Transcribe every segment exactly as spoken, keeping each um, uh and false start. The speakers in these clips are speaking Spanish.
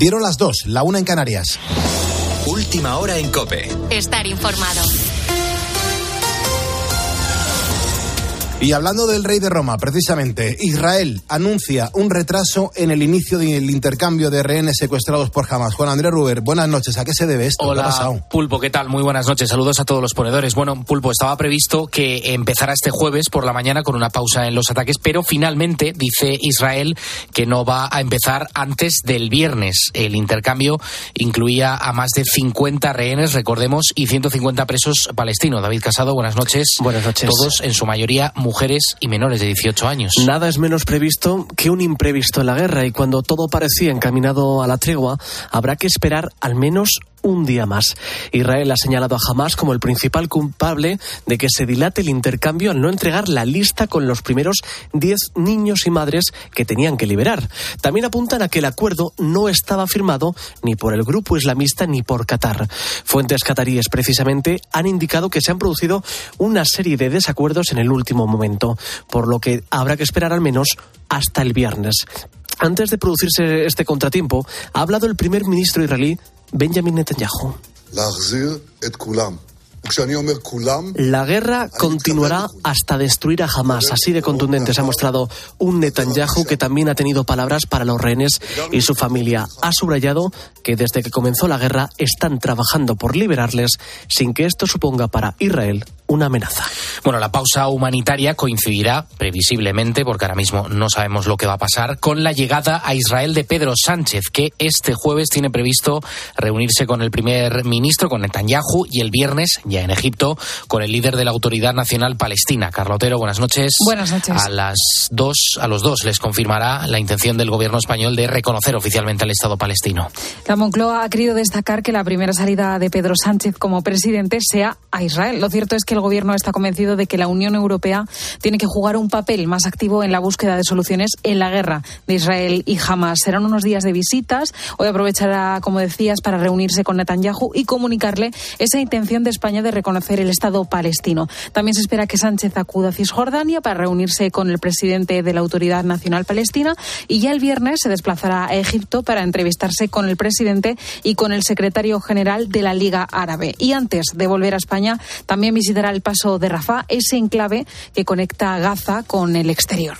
Dieron las dos, la una en Canarias. Última hora en COPE. Estar informado. Y hablando del rey de Roma, precisamente, Israel anuncia un retraso en el inicio del intercambio de rehenes secuestrados por Hamas. Juan Andrés Ruber, buenas noches. ¿A qué se debe esto? Hola, ¿Qué ha pasado? Pulpo, ¿qué tal? Muy buenas noches. Saludos a todos los ponedores. Bueno, Pulpo, estaba previsto que empezara este jueves por la mañana con una pausa en los ataques, pero finalmente dice Israel que no va a empezar antes del viernes. El intercambio incluía a más de cincuenta rehenes, recordemos, y ciento cincuenta presos palestinos. David Casado, buenas noches. Buenas noches. Todos, en su mayoría, mujeres y menores de dieciocho años. Nada es menos previsto que un imprevisto en la guerra, y cuando todo parecía encaminado a la tregua, habrá que esperar al menos un día más. Israel ha señalado a Hamas como el principal culpable de que se dilate el intercambio al no entregar la lista con los primeros diez niños y madres que tenían que liberar. También apuntan a que el acuerdo no estaba firmado ni por el grupo islamista ni por Qatar. Fuentes cataríes, precisamente, han indicado que se han producido una serie de desacuerdos en el último momento, por lo que habrá que esperar al menos hasta el viernes. Antes de producirse este contratiempo, ha hablado el primer ministro israelí Benjamin Netanyahu. La guerra continuará hasta destruir a Hamas. Así de contundente se ha mostrado un Netanyahu que también ha tenido palabras para los rehenes y su familia. Ha subrayado que desde que comenzó la guerra están trabajando por liberarles sin que esto suponga para Israel una amenaza. Bueno, la pausa humanitaria coincidirá, previsiblemente, porque ahora mismo no sabemos lo que va a pasar, con la llegada a Israel de Pedro Sánchez, que este jueves tiene previsto reunirse con el primer ministro, con Netanyahu, y el viernes, ya en Egipto, con el líder de la Autoridad Nacional Palestina. Carla Otero, buenas noches. Buenas noches. A las dos, a los dos les confirmará la intención del gobierno español de reconocer oficialmente al Estado palestino. La Moncloa ha querido destacar que la primera salida de Pedro Sánchez como presidente sea a Israel. Lo cierto es que el gobierno está convencido de que la Unión Europea tiene que jugar un papel más activo en la búsqueda de soluciones en la guerra de Israel y Hamas. Serán unos días de visitas. Hoy aprovechará, como decías, para reunirse con Netanyahu y comunicarle esa intención de España de reconocer el Estado palestino. También se espera que Sánchez acuda a Cisjordania para reunirse con el presidente de la Autoridad Nacional Palestina, y ya el viernes se desplazará a Egipto para entrevistarse con el presidente y con el secretario general de la Liga Árabe. Y antes de volver a España, también visitará el paso de Rafah, ese enclave que conecta Gaza con el exterior.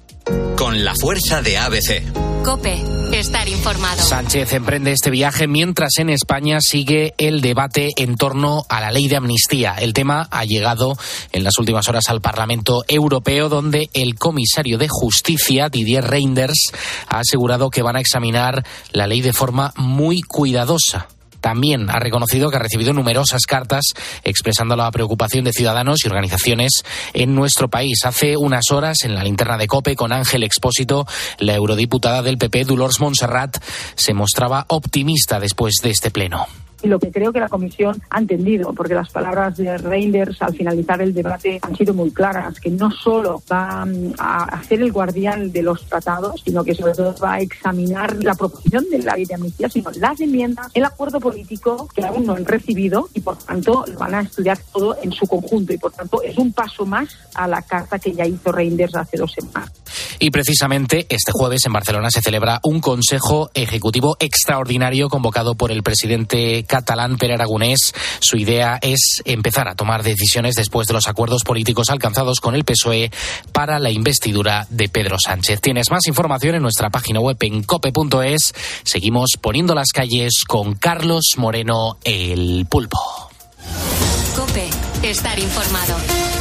Con la fuerza de A B C. COPE. Estar informado. Sánchez emprende este viaje mientras en España sigue el debate en torno a la ley de amnistía. El tema ha llegado en las últimas horas al Parlamento Europeo, donde el comisario de Justicia, Didier Reynders, ha asegurado que van a examinar la ley de forma muy cuidadosa. También ha reconocido que ha recibido numerosas cartas expresando la preocupación de ciudadanos y organizaciones en nuestro país. Hace unas horas, en la linterna de COPE, con Ángel Expósito, la eurodiputada del P P, Dolors Montserrat, se mostraba optimista después de este pleno. Y lo que creo que la Comisión ha entendido, porque las palabras de Reynders al finalizar el debate han sido muy claras, que no solo va a ser el guardián de los tratados, sino que sobre todo va a examinar la proposición de la ley de amnistía, sino las enmiendas, el acuerdo político que aún no han recibido, y por tanto lo van a estudiar todo en su conjunto, y por tanto es un paso más a la carta que ya hizo Reynders hace dos semanas. Y precisamente este jueves en Barcelona se celebra un Consejo Ejecutivo extraordinario convocado por el presidente catalán Pere Aragonés. Su idea es empezar a tomar decisiones después de los acuerdos políticos alcanzados con el P S O E para la investidura de Pedro Sánchez. Tienes más información en nuestra página web en cope punto es. Seguimos poniendo las calles con Carlos Moreno, el Pulpo. COPE. Estar informado.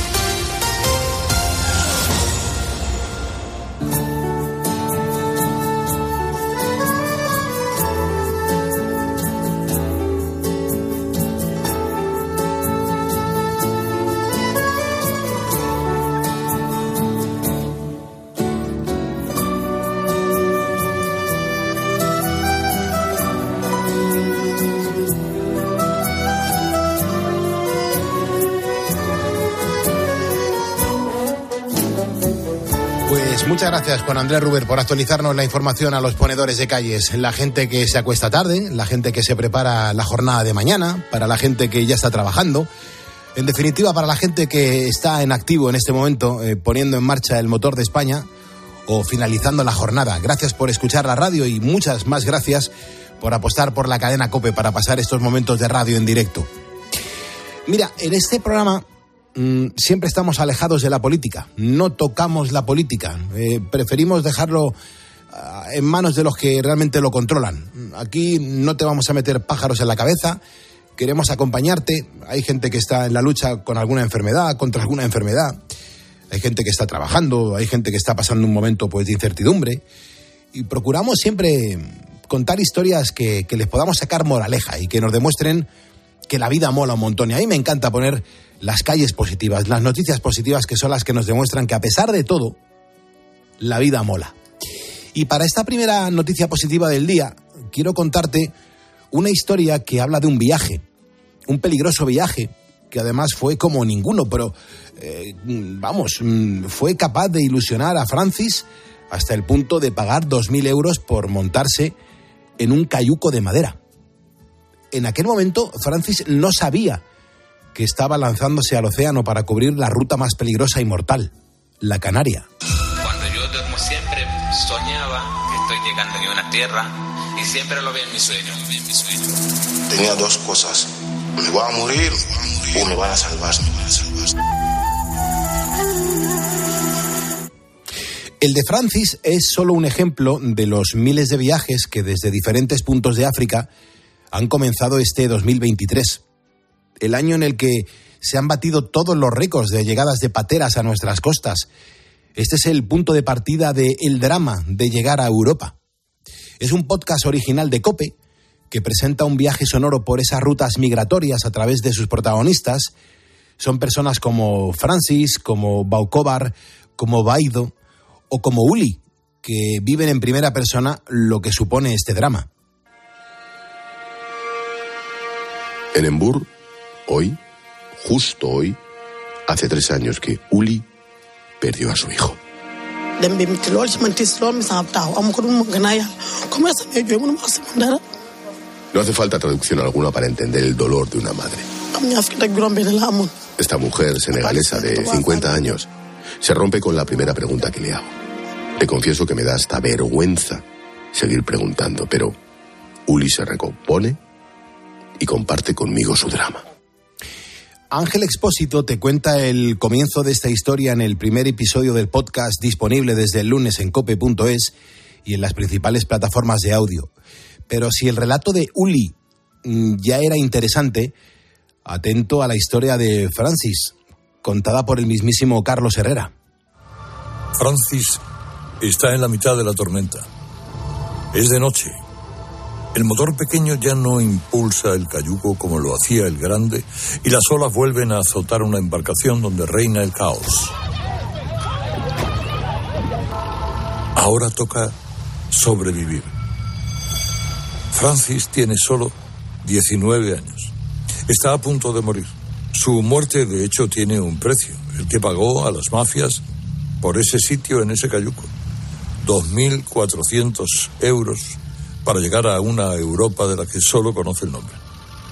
Muchas gracias, Juan Andrés Ruber, por actualizarnos la información a los ponedores de calles. La gente que se acuesta tarde, la gente que se prepara la jornada de mañana, para la gente que ya está trabajando, en definitiva para la gente que está en activo en este momento, eh, poniendo en marcha el motor de España o finalizando la jornada. Gracias por escuchar la radio y muchas más gracias por apostar por la cadena COPE para pasar estos momentos de radio en directo. Mira, en este programa mmm, siempre estamos alejados de la política, no tocamos la política, eh, preferimos dejarlo uh, en manos de los que realmente lo controlan. Aquí no te vamos a meter pájaros en la cabeza, queremos acompañarte. Hay gente que está en la lucha con alguna enfermedad, contra alguna enfermedad, hay gente que está trabajando, hay gente que está pasando un momento pues, de incertidumbre, y procuramos siempre contar historias que, que les podamos sacar moraleja y que nos demuestren que la vida mola un montón. Y a mí me encanta poner las calles positivas, las noticias positivas, que son las que nos demuestran que a pesar de todo, la vida mola. Y para esta primera noticia positiva del día, quiero contarte una historia que habla de un viaje, un peligroso viaje, que además fue como ninguno, pero eh, vamos, fue capaz de ilusionar a Francis hasta el punto de pagar dos mil euros por montarse en un cayuco de madera. En aquel momento, Francis no sabía que estaba lanzándose al océano para cubrir la ruta más peligrosa y mortal, la Canaria. Cuando yo duermo siempre soñaba que estoy llegando a una tierra y siempre lo veo en mi sueño. En mi sueño. Tenía dos cosas: me voy a morir o me van a salvar. Me van a salvar. El de Francis es solo un ejemplo de los miles de viajes que desde diferentes puntos de África han comenzado este dos mil veintitrés, el año en el que se han batido todos los récords de llegadas de pateras a nuestras costas. Este es el punto de partida de El drama de llegar a Europa. Es un podcast original de COPE que presenta un viaje sonoro por esas rutas migratorias a través de sus protagonistas. Son personas como Francis, como Baucobar, como Baido o como Uli, que viven en primera persona lo que supone este drama. En Embur, hoy, justo hoy, hace tres años que Uli perdió a su hijo. No hace falta traducción alguna para entender el dolor de una madre. Esta mujer senegalesa de cincuenta años se rompe con la primera pregunta que le hago. Le confieso que me da hasta vergüenza seguir preguntando, pero Uli se recompone y comparte conmigo su drama. Ángel Expósito te cuenta el comienzo de esta historia en el primer episodio del podcast, disponible desde el lunes en cope punto es y en las principales plataformas de audio. Pero si el relato de Uli ya era interesante, atento a la historia de Francis, contada por el mismísimo Carlos Herrera. Francis está en la mitad de la tormenta. Es de noche. El motor pequeño ya no impulsa el cayuco como lo hacía el grande y las olas vuelven a azotar una embarcación donde reina el caos. Ahora toca sobrevivir. Francis tiene solo diecinueve años. Está a punto de morir. Su muerte, de hecho, tiene un precio, el que pagó a las mafias por ese sitio en ese cayuco. dos mil cuatrocientos euros para llegar a una Europa de la que solo conoce el nombre.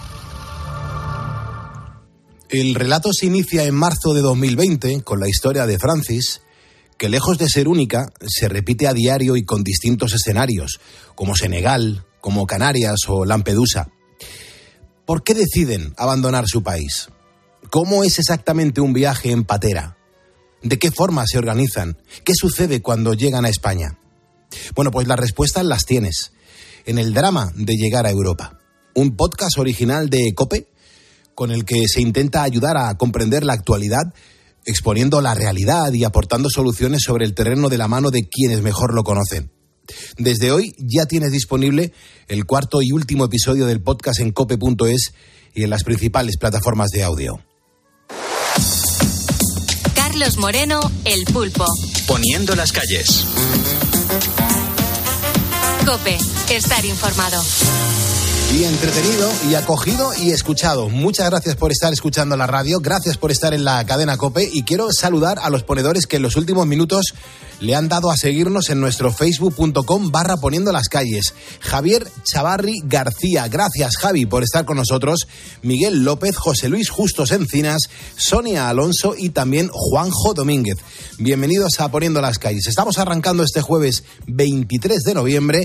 El relato se inicia en marzo de dos mil veinte con la historia de Francis, que lejos de ser única, se repite a diario y con distintos escenarios, como Senegal, como Canarias o Lampedusa. ¿Por qué deciden abandonar su país? ¿Cómo es exactamente un viaje en patera? ¿De qué forma se organizan? ¿Qué sucede cuando llegan a España? Bueno, pues las respuestas las tienes en El drama de llegar a Europa, un podcast original de COPE con el que se intenta ayudar a comprender la actualidad, exponiendo la realidad y aportando soluciones sobre el terreno de la mano de quienes mejor lo conocen. Desde hoy ya tienes disponible el cuarto y último episodio del podcast en cope punto es y en las principales plataformas de audio. Carlos Moreno, El Pulpo. Poniendo las calles. COPE, estar informado. Y entretenido, y acogido y escuchado. Muchas gracias por estar escuchando la radio, gracias por estar en la cadena COPE, y quiero saludar a los ponedores que en los últimos minutos le han dado a seguirnos en nuestro facebook punto com barra poniendo las calles. Javier Chavarri García, gracias Javi por estar con nosotros. Miguel López, José Luis Justos Encinas, Sonia Alonso y también Juanjo Domínguez. Bienvenidos a Poniendo las calles. Estamos arrancando este jueves veintitrés de noviembre,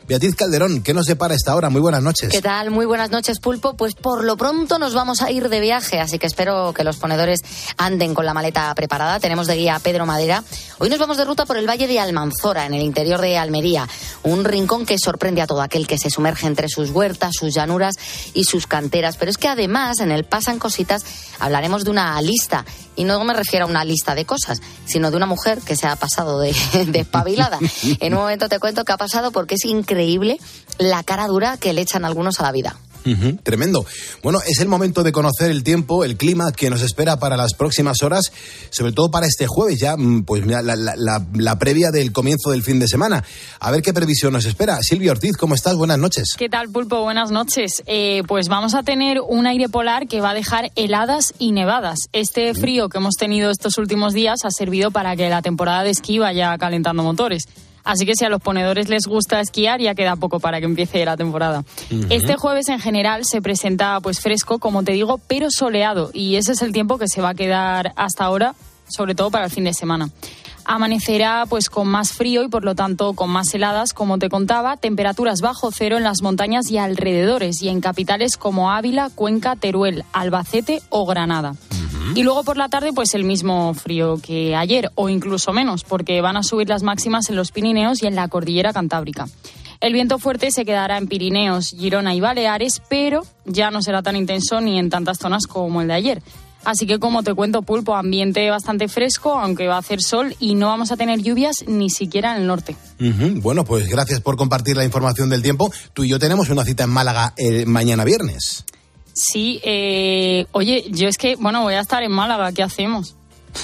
Beatriz Calderón, ¿qué nos depara esta hora? Muy buenas noches. ¿Qué tal? Muy buenas noches, Pulpo. Pues por lo pronto nos vamos a ir de viaje, así que espero que los ponedores anden con la maleta preparada. Tenemos de guía a Pedro Madera. Hoy nos vamos de ruta por el Valle de Almanzora, en el interior de Almería, un rincón que sorprende a todo aquel que se sumerge entre sus huertas, sus llanuras y sus canteras. Pero es que además en el Pasan Cositas hablaremos de una lista, y no me refiero a una lista de cosas, sino de una mujer que se ha pasado de, de espabilada. En un momento te cuento qué ha pasado, porque es increíble la cara dura que le echan algunos a la vida. Uh-huh, tremendo. Bueno, es el momento de conocer el tiempo, el clima que nos espera para las próximas horas, sobre todo para este jueves, ya pues la, la, la, la previa del comienzo del fin de semana. A ver qué previsión nos espera. Silvia Ortiz, ¿cómo estás? Buenas noches. ¿Qué tal, Pulpo? Buenas noches. Eh, pues vamos a tener un aire polar que va a dejar heladas y nevadas. Este frío que hemos tenido estos últimos días ha servido para que la temporada de esquí vaya calentando motores. Así que si a los ponedores les gusta esquiar, ya queda poco para que empiece la temporada. Uh-huh. Este jueves en general se presenta pues fresco, como te digo, pero soleado. Y ese es el tiempo que se va a quedar hasta ahora, sobre todo para el fin de semana. Amanecerá pues con más frío y por lo tanto con más heladas, como te contaba, temperaturas bajo cero en las montañas y alrededores, y en capitales como Ávila, Cuenca, Teruel, Albacete o Granada. Uh-huh. Y luego por la tarde pues el mismo frío que ayer, o incluso menos, porque van a subir las máximas en los Pirineos y en la cordillera Cantábrica. El viento fuerte se quedará en Pirineos, Girona y Baleares, pero ya no será tan intenso ni en tantas zonas como el de ayer. Así que, como te cuento, Pulpo, ambiente bastante fresco, aunque va a hacer sol, y no vamos a tener lluvias ni siquiera en el norte. Uh-huh. Bueno, pues gracias por compartir la información del tiempo. Tú y yo tenemos una cita en Málaga el mañana viernes. Sí, eh, oye, yo es que, bueno, voy a estar en Málaga, ¿qué hacemos?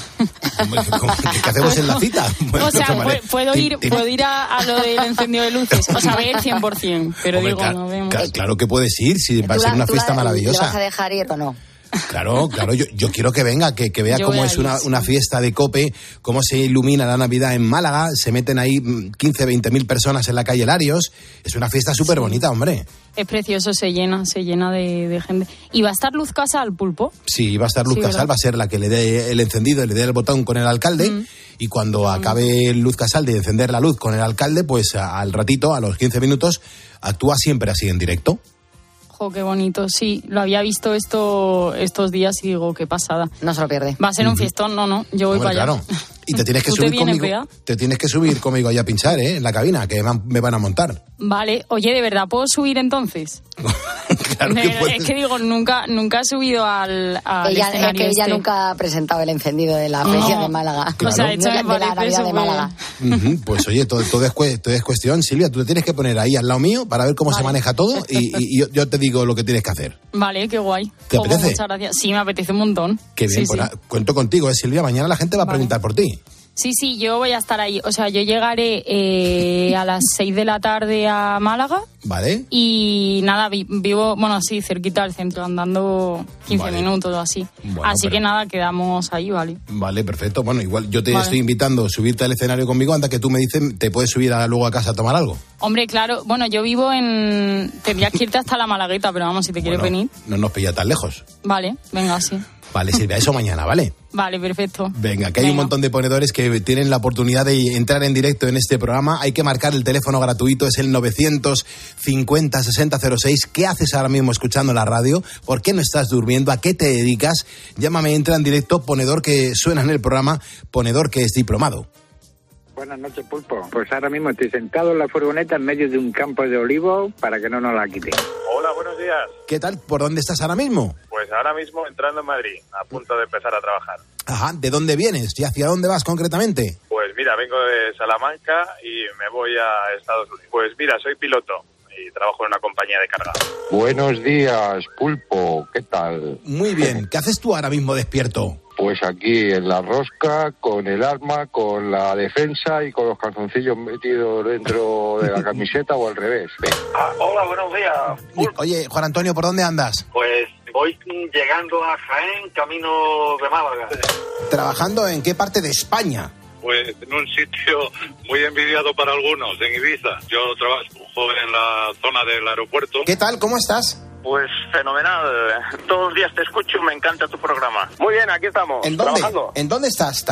¿Qué hacemos en la cita? Bueno, o sea, no puedo ir, puedo ir a, a lo del encendido de luces, o sea, voy a ir cien por ciento, pero Hombre, digo, claro, no vemos. Claro que puedes ir, si va a ser una fiesta la, maravillosa. ¿Le vas a dejar ir o no? Claro, claro, yo, yo quiero que venga, que, que vea yo cómo es ir, una, sí. una fiesta de COPE, cómo se ilumina la Navidad en Málaga, se meten ahí quince, veinte mil personas en la calle Larios, es una fiesta súper sí. bonita, hombre. Es precioso, se llena, se llena de, de gente. ¿Y va a estar Luz Casal, Pulpo? Sí, va a estar Luz sí, Casal, ¿verdad? Va a ser la que le dé el encendido, le dé el botón con el alcalde, mm. y cuando mm. acabe Luz Casal de encender la luz con el alcalde, pues al ratito, a los quince minutos, actúa siempre así en directo. Oh, qué bonito, sí, lo había visto esto estos días y digo, qué pasada. No se lo pierde. Va a ser un fiestón, no, no, yo voy Hombre, para allá. Claro. Y te tienes que subir te conmigo. Pega? Te tienes que subir conmigo allá a pinchar, ¿eh? En la cabina, que me van a montar. Vale, oye, ¿de verdad puedo subir entonces? Claro que puedes. Es que digo, nunca nunca he subido al, al ella, escenario es que ella este. nunca ha presentado el encendido de la feria no. de Málaga. Claro. O sea, de hecho, de, me de la Navidad de Málaga. Uh-huh. Pues oye, todo, todo, es, todo es cuestión, Silvia, tú te tienes que poner ahí al lado mío para ver cómo vale. se maneja todo y, y yo, yo te digo lo que tienes que hacer. Vale, qué guay. ¿Te Como, apetece? Muchas gracias. Sí, me apetece un montón. Qué bien, sí, pues sí. la, cuento contigo, ¿eh, Silvia? Mañana la gente va a vale. preguntar por ti. Sí, sí, yo voy a estar ahí. O sea, yo llegaré eh, a las seis de la tarde a Málaga. Vale. Y nada, vivo, bueno, así, cerquita del centro, andando quince vale. minutos o así. Bueno, así pero... que nada, quedamos ahí, ¿vale? Vale, perfecto. Bueno, igual yo te vale. estoy invitando a subirte al escenario conmigo, anda que tú me dices, ¿te puedes subir a, luego a casa a tomar algo? Hombre, claro. Bueno, yo vivo en... Tendrías que irte hasta la Malagueta, pero vamos, si te quieres bueno, venir. No nos pilla tan lejos. Vale, venga, sí. Vale, Silvia, eso mañana, ¿vale? Vale, perfecto. Venga, que hay Venga. un montón de ponedores que tienen la oportunidad de entrar en directo en este programa. Hay que marcar el teléfono gratuito, es el novecientos cincuenta sesenta cero seis. ¿Qué haces ahora mismo escuchando la radio? ¿Por qué no estás durmiendo? ¿A qué te dedicas? Llámame, entra en directo, ponedor que suena en el programa, ponedor que es diplomado. Buenas noches, Pulpo. Pues ahora mismo estoy sentado en la furgoneta en medio de un campo de olivos para que no nos la quiten. Hola, buenos días. ¿Qué tal? ¿Por dónde estás ahora mismo? Pues ahora mismo entrando en Madrid, a punto de empezar a trabajar. Ajá, ¿de dónde vienes y hacia dónde vas concretamente? Pues mira, vengo de Salamanca y me voy a Estados Unidos. Pues mira, soy piloto y trabajo en una compañía de carga. Buenos días, Pulpo. ¿Qué tal? Muy bien. ¿Qué haces tú ahora mismo despierto? Pues aquí en la rosca, con el arma, con la defensa y con los calzoncillos metidos dentro de la camiseta o al revés. Ah, hola, buenos días. Pulpo. Oye, Juan Antonio, ¿por dónde andas? Pues voy llegando a Jaén, camino de Málaga. ¿Trabajando en qué parte de España? Pues en un sitio muy envidiado para algunos, en Ibiza. Yo trabajo en la zona del aeropuerto. ¿Qué tal? ¿Cómo estás? Pues fenomenal. Todos los días te escucho, me encanta tu programa. Muy bien, aquí estamos. ¿En dónde? Trabajando. ¿En dónde estás? estás?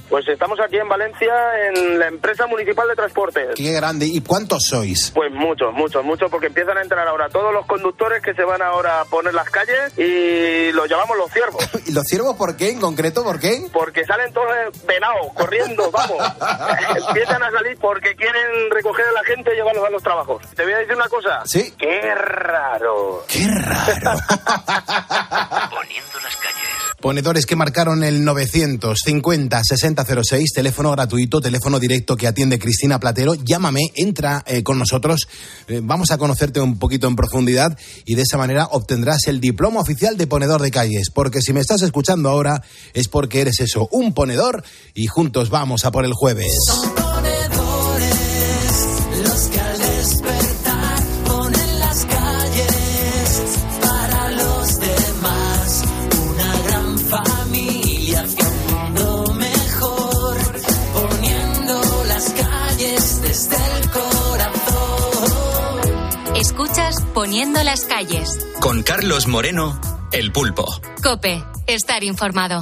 Pues estamos aquí en Valencia, en la empresa municipal de transportes. Qué grande. ¿Y cuántos sois? Pues muchos, muchos, muchos, porque empiezan a entrar ahora todos los conductores que se van ahora a poner las calles y los llamamos los ciervos. ¿Y los ciervos por qué? ¿En concreto por qué? Porque salen todos venados, corriendo, vamos. Empiezan a salir porque quieren recoger a la gente y llevarlos a los trabajos. Te voy a decir una cosa. ¿Sí? ¡Qué raro! ¡Qué raro! Poniendo las calles. Ponedores que marcaron el novecientos cincuenta sesenta cero seis, teléfono gratuito, teléfono directo que atiende Cristina Platero. Llámame, entra eh, con nosotros, eh, vamos a conocerte un poquito en profundidad y de esa manera obtendrás el diploma oficial de ponedor de calles. Porque si me estás escuchando ahora es porque eres eso, un ponedor, y juntos vamos a por el jueves. Son ponedores los que al despertar ponen las calles para los demás. Una gran familia hacia un mundo mejor, poniendo las calles desde el corazón. Escuchas Poniendo las calles. Con Carlos Moreno, El Pulpo. COPE, estar informado.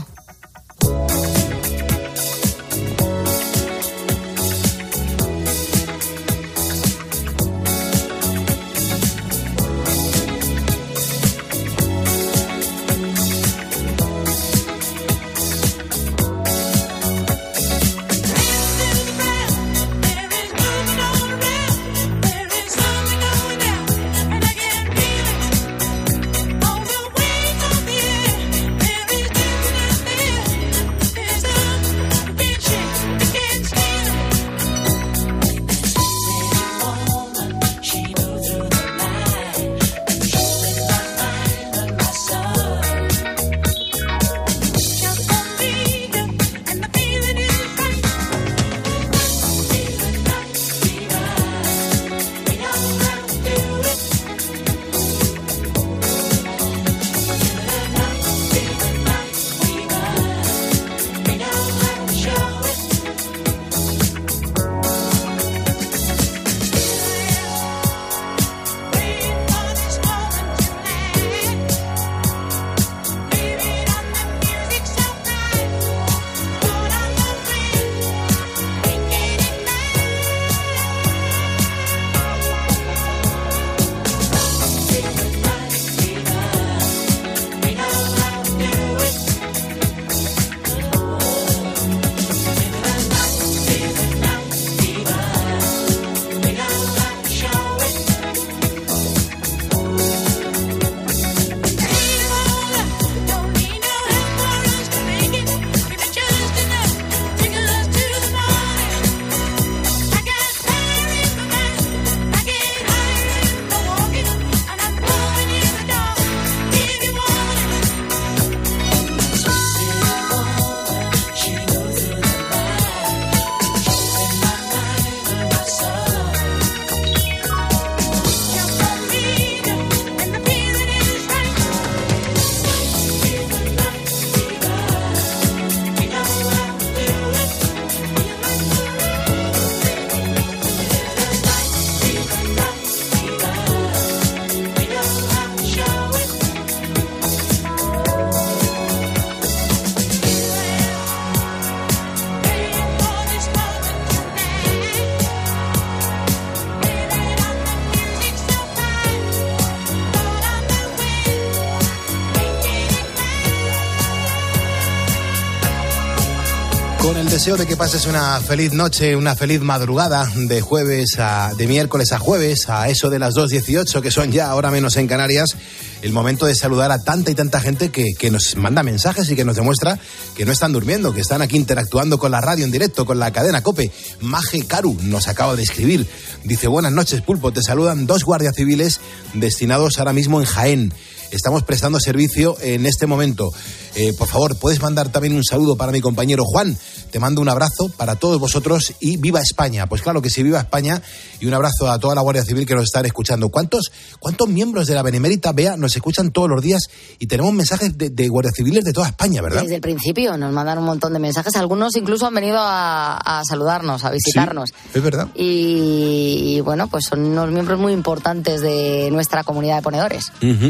Con el deseo de que pases una feliz noche, una feliz madrugada de jueves a, de miércoles a jueves, a eso de las dos dieciocho, que son ya ahora menos en Canarias, el momento de saludar a tanta y tanta gente que, que nos manda mensajes y que nos demuestra que no están durmiendo, que están aquí interactuando con la radio en directo, con la cadena COPE. Maje Caru nos acaba de escribir. Dice: buenas noches, Pulpo, te saludan dos guardias civiles destinados ahora mismo en Jaén. Estamos prestando servicio en este momento. Eh, por favor, ¿puedes mandar también un saludo para mi compañero Juan? Te mando un abrazo para todos vosotros y ¡viva España! Pues claro que sí, ¡viva España! Y un abrazo a toda la Guardia Civil que nos están escuchando. ¿Cuántos, cuántos miembros de la Benemérita Bea nos escuchan todos los días? Y tenemos mensajes de, de Guardia Civiles de toda España, ¿verdad? Desde el principio nos mandan un montón de mensajes. Algunos incluso han venido a, a saludarnos, a visitarnos. Sí, es verdad. Y, y bueno, pues son unos miembros muy importantes de nuestra comunidad de ponedores. Uh-huh, lo son.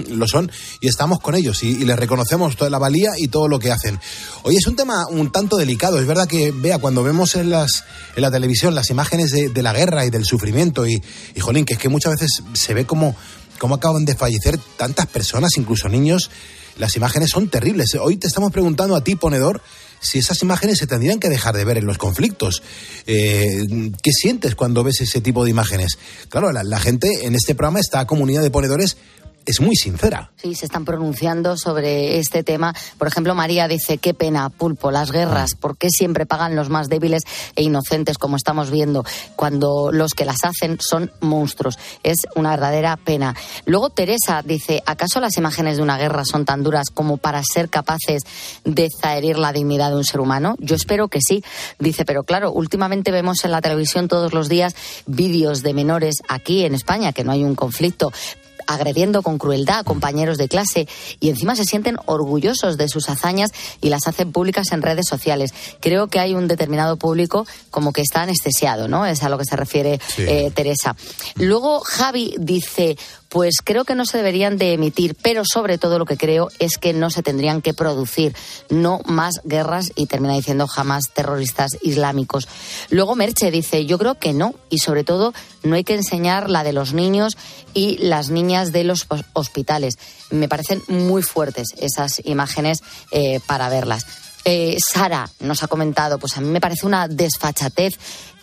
televisión y estamos con ellos y, y les reconocemos toda la valía y todo lo que hacen. Oye, es un tema un tanto delicado. Es verdad que, vea, cuando vemos en las en la televisión las imágenes de, de la guerra y del sufrimiento y, y, jolín, que es que muchas veces se ve como, como acaban de fallecer tantas personas, incluso niños. Las imágenes son terribles. Hoy te estamos preguntando a ti, ponedor, si esas imágenes se tendrían que dejar de ver en los conflictos. Eh, ¿Qué sientes cuando ves ese tipo de imágenes? Claro, la, la gente en este programa, esta comunidad de ponedores, es muy sincera. Sí, se están pronunciando sobre este tema. Por ejemplo, María dice, qué pena, Pulpo, las guerras, ¿por qué siempre pagan los más débiles e inocentes, como estamos viendo, cuando los que las hacen son monstruos? Es una verdadera pena. Luego Teresa dice, ¿acaso las imágenes de una guerra son tan duras como para ser capaces de zaherir la dignidad de un ser humano? Yo espero que sí. Dice, pero claro, últimamente vemos en la televisión todos los días vídeos de menores aquí en España, que no hay un conflicto, agrediendo con crueldad a compañeros de clase y encima se sienten orgullosos de sus hazañas y las hacen públicas en redes sociales. Creo que hay un determinado público como que está anestesiado, ¿no? Es a lo que se refiere sí. eh, Teresa. Luego Javi dice, pues creo que no se deberían de emitir, pero sobre todo lo que creo es que no se tendrían que producir, no más guerras, y termina diciendo jamás terroristas islámicos. Luego Merche dice, yo creo que no, y sobre todo no hay que enseñar la de los niños y las niñas de los hospitales. Me parecen muy fuertes esas imágenes eh, para verlas. Eh, Sara nos ha comentado, pues a mí me parece una desfachatez.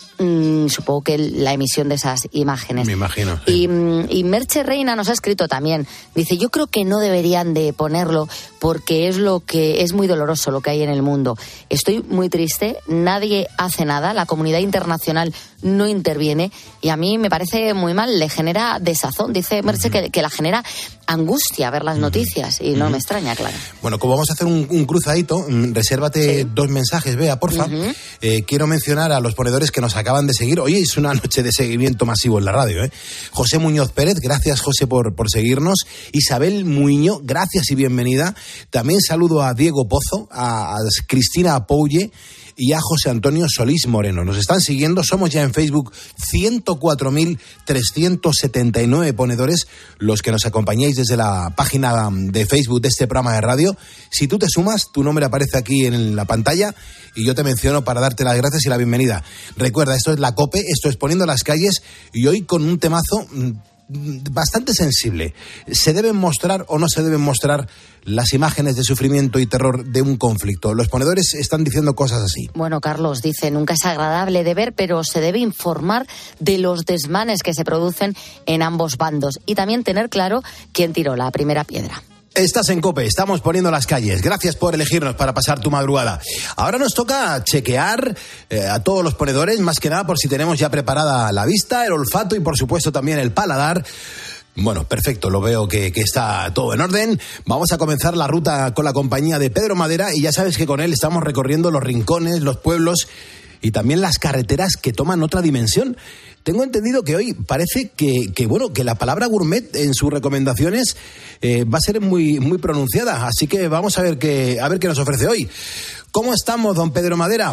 Mm, supongo que la emisión de esas imágenes. Me imagino. Sí. Y, y Merche Reina nos ha escrito también. Dice, yo creo que no deberían de ponerlo porque es lo que es muy doloroso lo que hay en el mundo. Estoy muy triste, nadie hace nada, la comunidad internacional no interviene y a mí me parece muy mal, le genera desazón. Dice Merche uh-huh. que, que la genera angustia ver las noticias y no uh-huh. me extraña, claro. Bueno, como vamos a hacer un, un cruzadito, resérvate sí. dos mensajes, Bea, porfa. Uh-huh. Eh, quiero mencionar a los ponedores que nos acaban de seguir. Hoy es una noche de seguimiento masivo en la radio, ¿eh? José Muñoz Pérez, gracias José por, por seguirnos. Isabel Muiño, gracias y bienvenida. También saludo a Diego Pozo, a, a Cristina Apoulle y a José Antonio Solís Moreno. Nos están siguiendo, somos ya en Facebook ciento cuatro mil trescientos setenta y nueve ponedores los que nos acompañáis desde la página de Facebook de este programa de radio. Si tú te sumas, tu nombre aparece aquí en la pantalla y yo te menciono para darte las gracias y la bienvenida. Recuerda, esto es la COPE, esto es Poniendo las Calles y hoy con un temazo bastante sensible. ¿Se deben mostrar o no se deben mostrar las imágenes de sufrimiento y terror de un conflicto? Los ponedores están diciendo cosas así. Bueno, Carlos dice, nunca es agradable de ver, pero se debe informar de los desmanes que se producen en ambos bandos y también tener claro quién tiró la primera piedra. Estás en COPE, estamos Poniendo las Calles. Gracias por elegirnos para pasar tu madrugada. Ahora nos toca chequear eh, a todos los ponedores, más que nada por si tenemos ya preparada la vista, el olfato y por supuesto también el paladar. Bueno, perfecto, lo veo que, que está todo en orden. Vamos a comenzar la ruta con la compañía de Pedro Madera y ya sabes que con él estamos recorriendo los rincones, los pueblos y también las carreteras que toman otra dimensión. Tengo entendido que hoy parece que, que bueno, que la palabra gourmet en sus recomendaciones eh, va a ser muy, muy pronunciada. Así que vamos a ver qué, a ver qué nos ofrece hoy. ¿Cómo estamos, don Pedro Madera?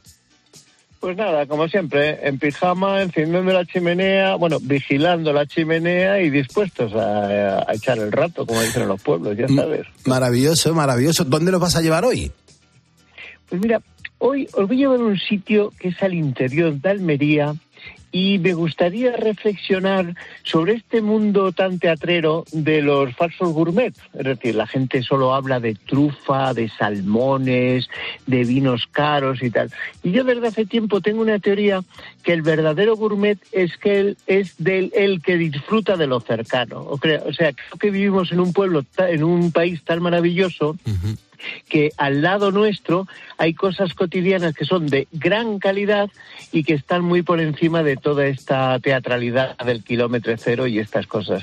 Pues nada, como siempre, en pijama, encendiendo la chimenea, bueno, vigilando la chimenea y dispuestos a, a echar el rato, como dicen en los pueblos, ya sabes. Maravilloso, maravilloso. ¿Dónde los vas a llevar hoy? Pues mira, hoy os voy a llevar a un sitio que es al interior de Almería y me gustaría reflexionar sobre este mundo tan teatrero de los falsos gourmets. Es decir, la gente solo habla de trufa, de salmones, de vinos caros y tal. Y yo desde hace tiempo tengo una teoría que el verdadero gourmet es que él es del el que disfruta de lo cercano. O, crea, o sea, creo que vivimos en un pueblo, en un país tan maravilloso, uh-huh, que al lado nuestro hay cosas cotidianas que son de gran calidad y que están muy por encima de toda esta teatralidad del kilómetro cero y estas cosas.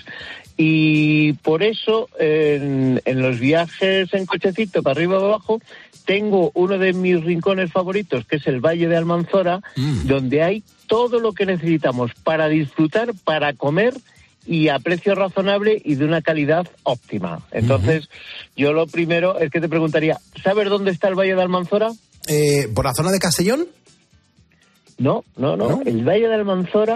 Y por eso en, en los viajes en cochecito para arriba o abajo tengo uno de mis rincones favoritos, que es el Valle de Almanzora, mm. donde hay todo lo que necesitamos para disfrutar, para comer y a precio razonable y de una calidad óptima. Entonces, uh-huh, yo lo primero es que te preguntaría, ¿sabes dónde está el Valle de Almanzora? Eh, ¿Por la zona de Castellón? No, no, no, no. El Valle de Almanzora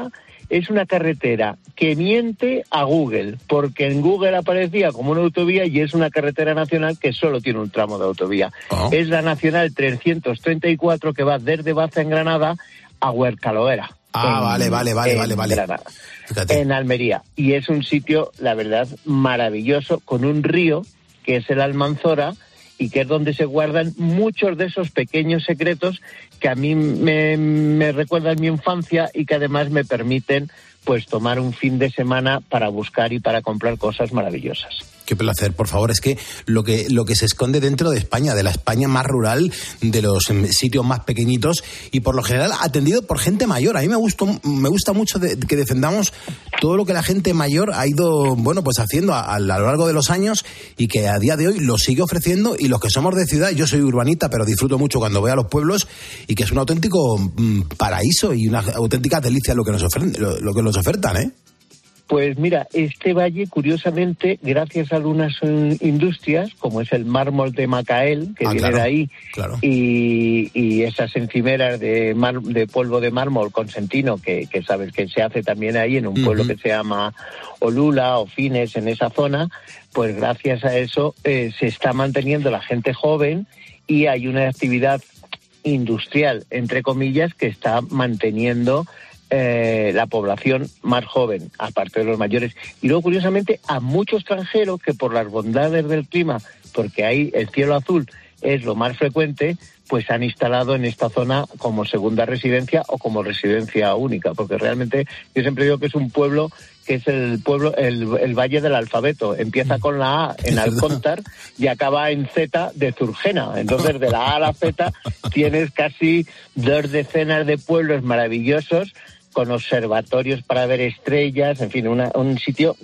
es una carretera que miente a Google, porque en Google aparecía como una autovía y es una carretera nacional que solo tiene un tramo de autovía. Oh. Es la Nacional trescientos treinta y cuatro que va desde Baza en Granada a Huercaloera. Ah, en, vale, vale, vale, vale, vale. Granada, en Almería. Y es un sitio, la verdad, maravilloso, con un río que es el Almanzora, y que es donde se guardan muchos de esos pequeños secretos que a mí me, me recuerdan mi infancia y que además me permiten pues tomar un fin de semana para buscar y para comprar cosas maravillosas. Qué placer, por favor. Es que lo que lo que se esconde dentro de España, de la España más rural, de los sitios más pequeñitos y por lo general atendido por gente mayor. A mí me gusta, me gusta mucho de, que defendamos todo lo que la gente mayor ha ido, bueno, pues haciendo a, a lo largo de los años y que a día de hoy lo sigue ofreciendo. Y los que somos de ciudad, yo soy urbanita, pero disfruto mucho cuando voy a los pueblos y que es un auténtico mm, paraíso y una auténtica delicia lo que nos ofrecen, lo, lo que nos ofertan, ¿eh? Pues mira, este valle, curiosamente, gracias a algunas eh, industrias, como es el mármol de Macael, que ah, viene claro, de ahí, claro. y, y esas encimeras de, mar, de polvo de mármol consentino, que, que sabes que se hace también ahí en un uh-huh. pueblo que se llama Olula o Fines, en esa zona, pues gracias a eso eh, se está manteniendo la gente joven y hay una actividad industrial, entre comillas, que está manteniendo Eh, la población más joven, aparte de los mayores. Y luego, curiosamente, a muchos extranjeros que por las bondades del clima, porque ahí el cielo azul es lo más frecuente, pues han instalado en esta zona como segunda residencia o como residencia única, porque realmente yo siempre digo que es un pueblo que es el pueblo, el, el Valle del Alfabeto. Empieza con la A en Alcóntar y acaba en Z de Zurgena. Entonces, de la A a la Z tienes casi dos decenas de pueblos maravillosos con observatorios para ver estrellas, en fin, una, un sitio...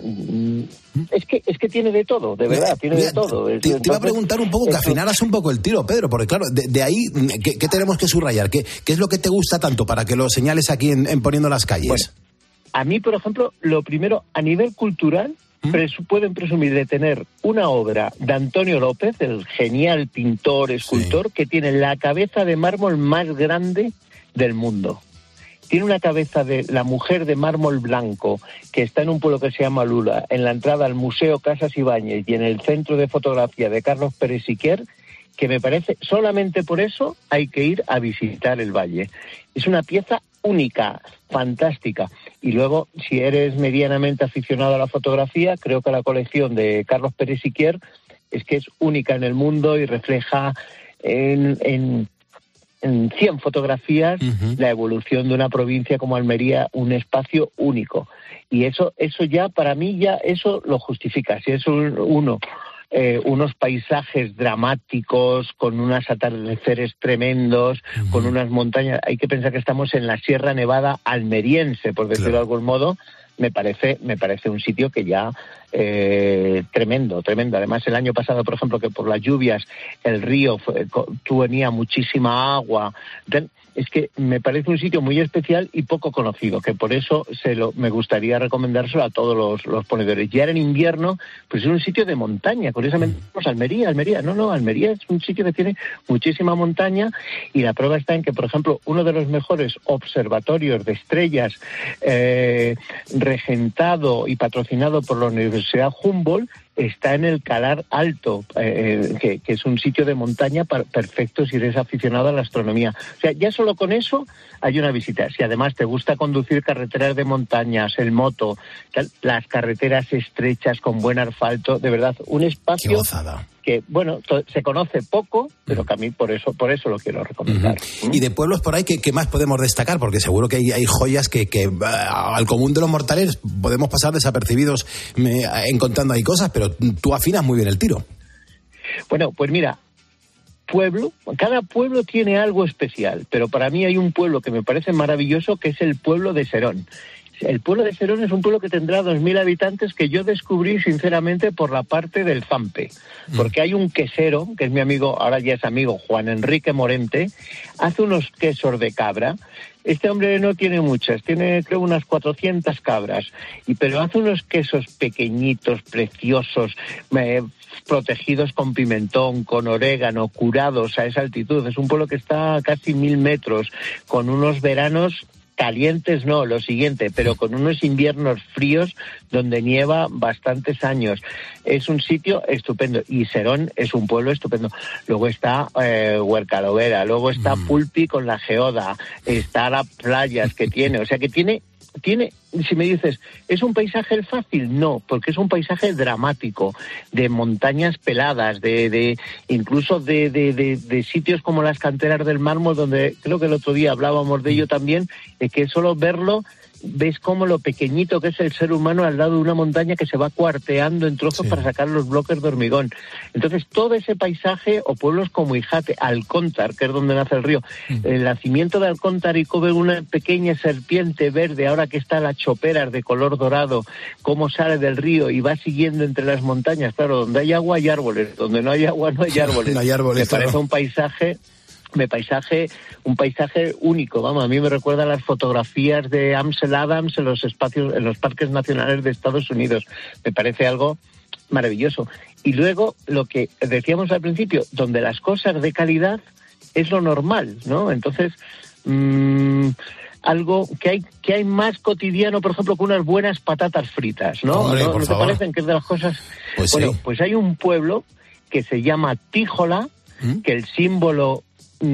Es que es que tiene de todo, de verdad, tiene Mira, de todo. Te, Entonces, te iba a preguntar un poco, que afinaras un poco el tiro, Pedro, porque claro, de, de ahí, ¿qué, ¿qué tenemos que subrayar? ¿Qué, ¿Qué es lo que te gusta tanto para que lo señales aquí en, en Poniendo las Calles? Bueno, a mí, por ejemplo, lo primero, a nivel cultural, ¿Mm? presu- pueden presumir de tener una obra de Antonio López, el genial pintor, escultor, sí. que tiene la cabeza de mármol más grande del mundo. Tiene una cabeza de la mujer de mármol blanco que está en un pueblo que se llama Lula, en la entrada al Museo Casas Ibáñez y en el centro de fotografía de Carlos Pérez Siquer, que me parece, solamente por eso hay que ir a visitar el valle. Es una pieza única, fantástica. Y luego, si eres medianamente aficionado a la fotografía, creo que la colección de Carlos Pérez Siquer es que es única en el mundo y refleja en... en en cien fotografías uh-huh. la evolución de una provincia como Almería, un espacio único. Y eso eso ya, para mí, ya eso lo justifica. Si es un, uno, eh, unos paisajes dramáticos, con unos atardeceres tremendos, uh-huh. con unas montañas... Hay que pensar que estamos en la Sierra Nevada almeriense, por decirlo claro. de algún modo. Me parece, me parece un sitio que ya... Eh, tremendo, tremendo. Además, el año pasado, por ejemplo, que por las lluvias el río fue, tenía muchísima agua. Es que me parece un sitio muy especial y poco conocido, que por eso se lo, me gustaría recomendárselo a todos los, los ponedores. Y ahora en invierno, pues es un sitio de montaña. Curiosamente, pues Almería, Almería. No, no, Almería es un sitio que tiene muchísima montaña y la prueba está en que, por ejemplo, uno de los mejores observatorios de estrellas eh, regentado y patrocinado por la Universidad Universidad Humboldt está en el Calar Alto, eh, que, que es un sitio de montaña para, perfecto si eres aficionado a la astronomía. O sea, ya solo con eso hay una visita. Si además te gusta conducir carreteras de montañas, el moto, tal, las carreteras estrechas con buen asfalto, de verdad, un espacio que, bueno, to- se conoce poco, pero que a mí por eso por eso lo quiero recomendar. Uh-huh. ¿Mm? Y de pueblos por ahí, ¿qué, qué más podemos destacar? Porque seguro que hay, hay joyas que, que uh, al común de los mortales podemos pasar desapercibidos me, encontrando ahí cosas, pero tú afinas muy bien el tiro. Bueno, pues mira, pueblo, cada pueblo tiene algo especial, pero para mí hay un pueblo que me parece maravilloso, que es el pueblo de Serón. El pueblo de Serón es un pueblo que tendrá dos mil habitantes que yo descubrí sinceramente por la parte del Zampe, porque hay un quesero, que es mi amigo, ahora ya es amigo, Juan Enrique Morente, hace unos quesos de cabra. Este hombre no tiene muchas, tiene creo unas cuatrocientas cabras, y pero hace unos quesos pequeñitos, preciosos, eh, protegidos con pimentón, con orégano, curados a esa altitud. Es un pueblo que está a casi mil metros, con unos veranos calientes no, lo siguiente, pero con unos inviernos fríos donde nieva bastantes años. Es un sitio estupendo y Serón es un pueblo estupendo. Luego está eh, Huercalovera, luego está mm. Pulpi con la geoda, está las playas que tiene, o sea que tiene... Tiene, si me dices, ¿es un paisaje fácil? No, porque es un paisaje dramático, de montañas peladas, de, de incluso de, de, de, de sitios como las canteras del mármol, donde creo que el otro día hablábamos de ello también, de que solo verlo ves como lo pequeñito que es el ser humano al lado de una montaña que se va cuarteando en trozos sí. para sacar los bloques de hormigón. Entonces, todo ese paisaje, o pueblos como Ijate, Alcóntar, que es donde nace el río, mm. el nacimiento de Alcóntar y como una pequeña serpiente verde, ahora que está las choperas de color dorado, cómo sale del río y va siguiendo entre las montañas. Claro, donde hay agua hay árboles, donde no hay agua no hay árboles. no hay árboles. Me claro. parece un paisaje... Me paisaje, un paisaje único, vamos, a mí me recuerda a las fotografías de Ansel Adams en los espacios, en los parques nacionales de Estados Unidos. Me parece algo maravilloso. Y luego, lo que decíamos al principio, donde las cosas de calidad es lo normal, ¿no? Entonces, mmm, algo que hay que hay más cotidiano, por ejemplo, que unas buenas patatas fritas, ¿no? Hombre, ¿No, por ¿no te favor. parecen que es de las cosas? Pues bueno, sí. pues hay un pueblo que se llama Tíjola, ¿Mm? que el símbolo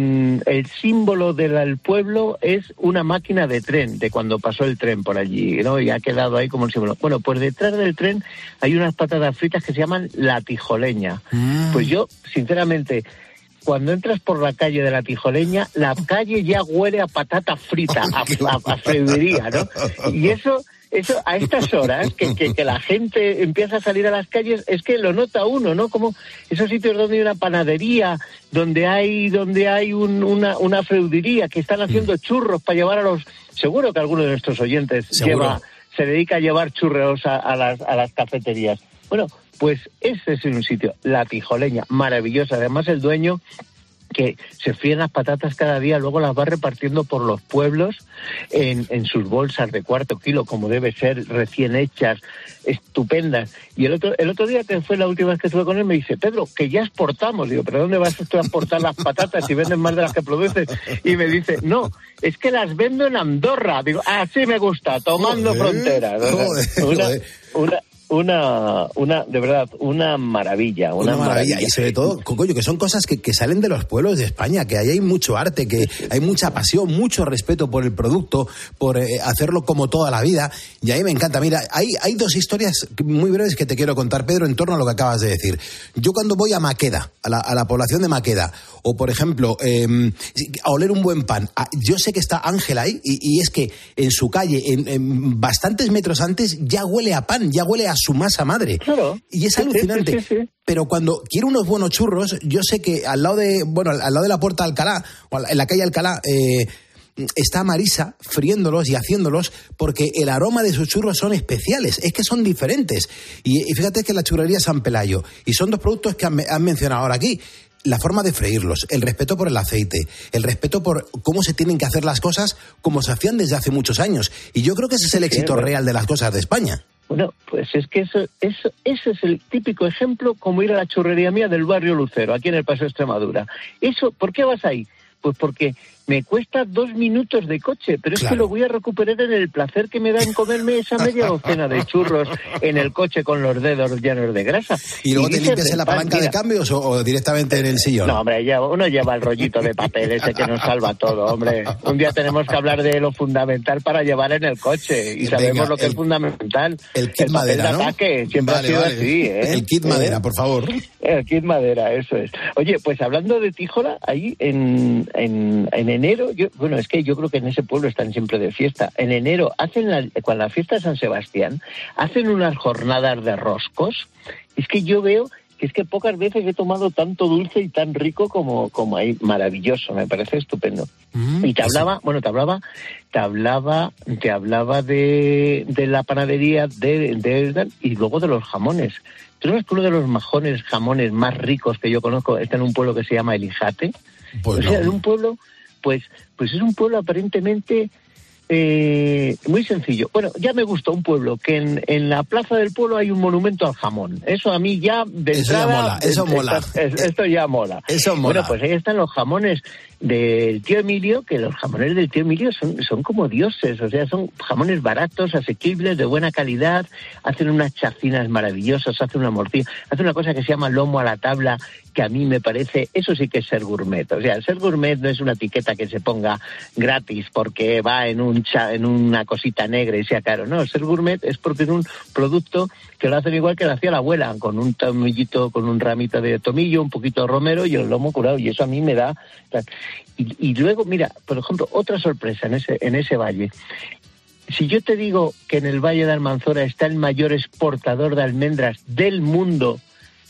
el símbolo del pueblo es una máquina de tren, de cuando pasó el tren por allí, ¿no? Y ha quedado ahí como el símbolo. Bueno, pues detrás del tren hay unas patatas fritas que se llaman La Tijoleña. Mm. Pues yo, sinceramente, cuando entras por la calle de La Tijoleña, la calle ya huele a patata frita, a, a, a freidería, ¿no? Y eso... Eso a estas horas, que, que, que la gente empieza a salir a las calles, es que lo nota uno, ¿no? Como esos sitios donde hay una panadería, donde hay donde hay un, una, una freudería, que están haciendo churros para llevar a los... Seguro que alguno de nuestros oyentes lleva, se dedica a llevar churros a, a, las, a las cafeterías. Bueno, pues ese es un sitio, La Tijoleña, maravillosa. Además, el dueño... que se fríen las patatas cada día, luego las va repartiendo por los pueblos en, en sus bolsas de cuarto kilo, como debe ser, recién hechas, estupendas. Y el otro el otro día, que fue la última vez que estuve con él, me dice, Pedro, que ya exportamos. Digo, ¿pero dónde vas tú a exportar las patatas si vendes más de las que produces? Y me dice, no, es que las vendo en Andorra. Digo, ah, sí me gusta, tomando joder, fronteras. Joder, una, joder. una Una, una, de verdad, una maravilla. Una, una maravilla. maravilla. Y sobre todo, coño, que son cosas que, que salen de los pueblos de España, que ahí hay mucho arte, que hay mucha pasión, mucho respeto por el producto, por eh, hacerlo como toda la vida. Y a mí me encanta. Mira, hay, hay dos historias muy breves que te quiero contar, Pedro, en torno a lo que acabas de decir. Yo cuando voy a Maqueda, a la, a la población de Maqueda, o por ejemplo, eh, a oler un buen pan, yo sé que está Ángel ahí, y, y es que en su calle, en, en bastantes metros antes, ya huele a pan, ya huele a su masa madre. Claro. Y es alucinante. Sí, sí, sí, sí. Pero cuando quiero unos buenos churros, yo sé que al lado de, bueno, al lado de la Puerta de Alcalá, o en la calle Alcalá, eh, está Marisa friéndolos y haciéndolos, porque el aroma de sus churros son especiales, es que son diferentes. Y, y fíjate que la churrería San Pelayo, y son dos productos que han, han mencionado ahora aquí. La forma de freírlos, el respeto por el aceite, el respeto por cómo se tienen que hacer las cosas como se hacían desde hace muchos años. Y yo creo que ese es el éxito sí, real de las cosas de España. Bueno, pues es que eso, eso, ese es el típico ejemplo, como ir a la churrería mía del barrio Lucero, aquí en el Paseo Extremadura. Eso, ¿por qué vas ahí? Pues porque me cuesta dos minutos de coche, pero es claro. que lo voy a recuperar en el placer que me da en comerme esa media docena de churros en el coche con los dedos llenos de grasa. ¿Y luego y te limpias en la palanca mira, de cambios o, o directamente en el sillón? No, hombre, ya, uno lleva el rollito de papel ese que nos salva todo, hombre. Un día tenemos que hablar de lo fundamental para llevar en el coche, y sabemos Venga, lo que el, es fundamental. El kit el madera, ¿no? Ataque, siempre vale, ha sido vale. así, ¿eh? El kit madera, ¿Eh? por favor. El kit madera, eso es. Oye, pues hablando de Tíjola, ahí en, en, en enero, yo, bueno, es que yo creo que en ese pueblo están siempre de fiesta. En enero hacen la, cuando la fiesta de San Sebastián, hacen unas jornadas de roscos. Es que yo veo que es que pocas veces he tomado tanto dulce y tan rico como, como ahí. Maravilloso, me parece estupendo. Mm, y te hablaba, sí. bueno, te hablaba, te hablaba, te hablaba de, de la panadería de, de, y luego de los jamones. ¿Tú sabes que uno de los majones, jamones más ricos que yo conozco está en un pueblo que se llama El Ijate? Pues o sea, no. en un pueblo... Pues, pues es un pueblo aparentemente Eh, muy sencillo. Bueno, ya me gustó un pueblo que en, en la plaza del pueblo hay un monumento al jamón. Eso a mí ya de eso entrada, ya mola, eso de, mola. Esto, es, esto ya mola. Eso mola. Bueno, pues ahí están los jamones del tío Emilio, que los jamones del tío Emilio son, son como dioses, o sea, son jamones baratos, asequibles, de buena calidad, hacen unas chacinas maravillosas, hacen una morcilla, hacen una cosa que se llama lomo a la tabla, que a mí me parece, eso sí que es ser gourmet. O sea, ser gourmet no es una etiqueta que se ponga gratis porque va en un cha, en una cosita negra y sea caro. No, ser gourmet es porque es un producto que lo hacen igual que lo hacía la abuela, con un tomillito, con un ramito de tomillo, un poquito de romero y el lomo curado, y eso a mí me da... Y, y luego, mira, por ejemplo, otra sorpresa en ese, en ese valle. Si yo te digo que en el Valle de Almanzora está el mayor exportador de almendras del mundo,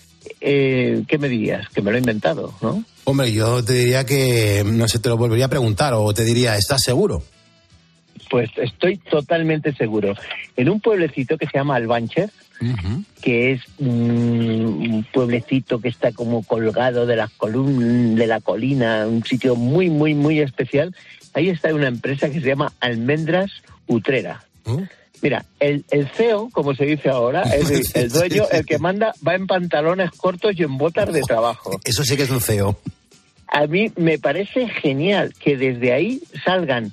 eh, ¿qué me dirías? Que me lo he inventado, ¿no? Hombre, yo te diría que, no sé, te lo volvería a preguntar, o te diría, ¿estás seguro? Pues estoy totalmente seguro. En un pueblecito que se llama Albáncher, uh-huh. que es mm, un pueblecito que está como colgado de la, column, de la colina, un sitio muy, muy, muy especial, ahí está una empresa que se llama Almendras Utrera. ¿Uh? Mira, el, el C E O, como se dice ahora, el, el dueño, el que manda, va en pantalones cortos y en botas de trabajo. Eso sí que es un C E O. A mí me parece genial que desde ahí salgan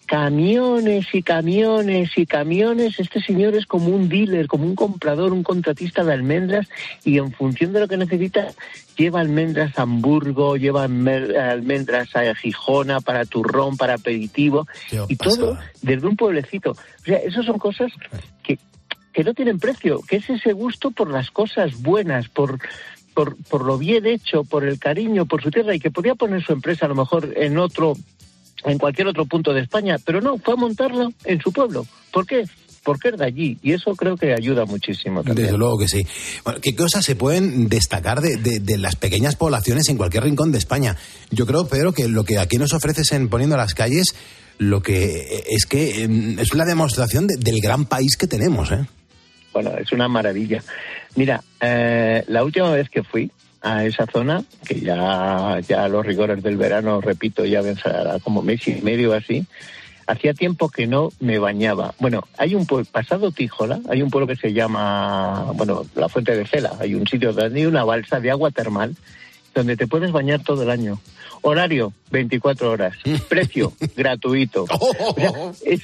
camiones y camiones y camiones. Este señor es como un dealer, como un comprador, un contratista de almendras, y en función de lo que necesita lleva almendras a Hamburgo, lleva almendras a Gijona para turrón, para aperitivo, y todo desde un pueblecito. O sea, esas son cosas que, que no tienen precio, que es ese gusto por las cosas buenas, por... Por, por lo bien hecho, por el cariño, por su tierra, y que podía poner su empresa a lo mejor en otro, en cualquier otro punto de España, pero no, fue a montarlo en su pueblo. ¿Por qué? Porque es de allí, y eso creo que ayuda muchísimo también. Desde luego que sí. Bueno, ¿qué cosas se pueden destacar de, de, de las pequeñas poblaciones en cualquier rincón de España? Yo creo, Pedro, que lo que aquí nos ofreces en Poniendo las Calles, lo que es que es la demostración de, del gran país que tenemos, ¿eh? Bueno, es una maravilla. Mira, eh, la última vez que fui a esa zona, que ya, ya los rigores del verano, repito, ya ven, como mes y medio así, hacía tiempo que no me bañaba. Bueno, hay un pueblo, pasado Tíjola, hay un pueblo que se llama, bueno, la Fuente de Cela, hay un sitio donde hay una balsa de agua termal, donde te puedes bañar todo el año. Horario, veinticuatro horas. Precio, gratuito. O sea, es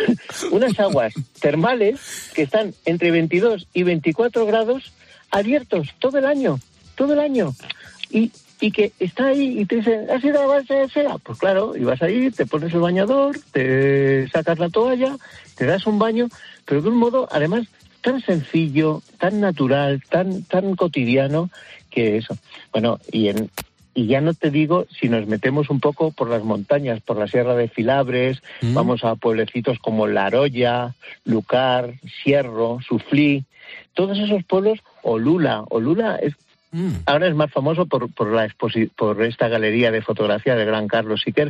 unas aguas termales que están entre veintidós y veinticuatro grados abiertos todo el año, todo el año. Y, y que está ahí y te dicen, ¿has ido a la balsa de Cela? Pues claro, y vas ahí, te pones el bañador, te sacas la toalla, te das un baño, pero de un modo, además, tan sencillo, tan natural, tan, tan cotidiano, que eso. Bueno, y en... Y ya no te digo si nos metemos un poco por las montañas, por la Sierra de Filabres, mm. vamos a pueblecitos como La Roya, Lucar, Sierro, Suflí, todos esos pueblos, o Lula. O Lula es, mm. ahora es más famoso por, por, la exposi- por esta galería de fotografía del gran Carlos Siquer,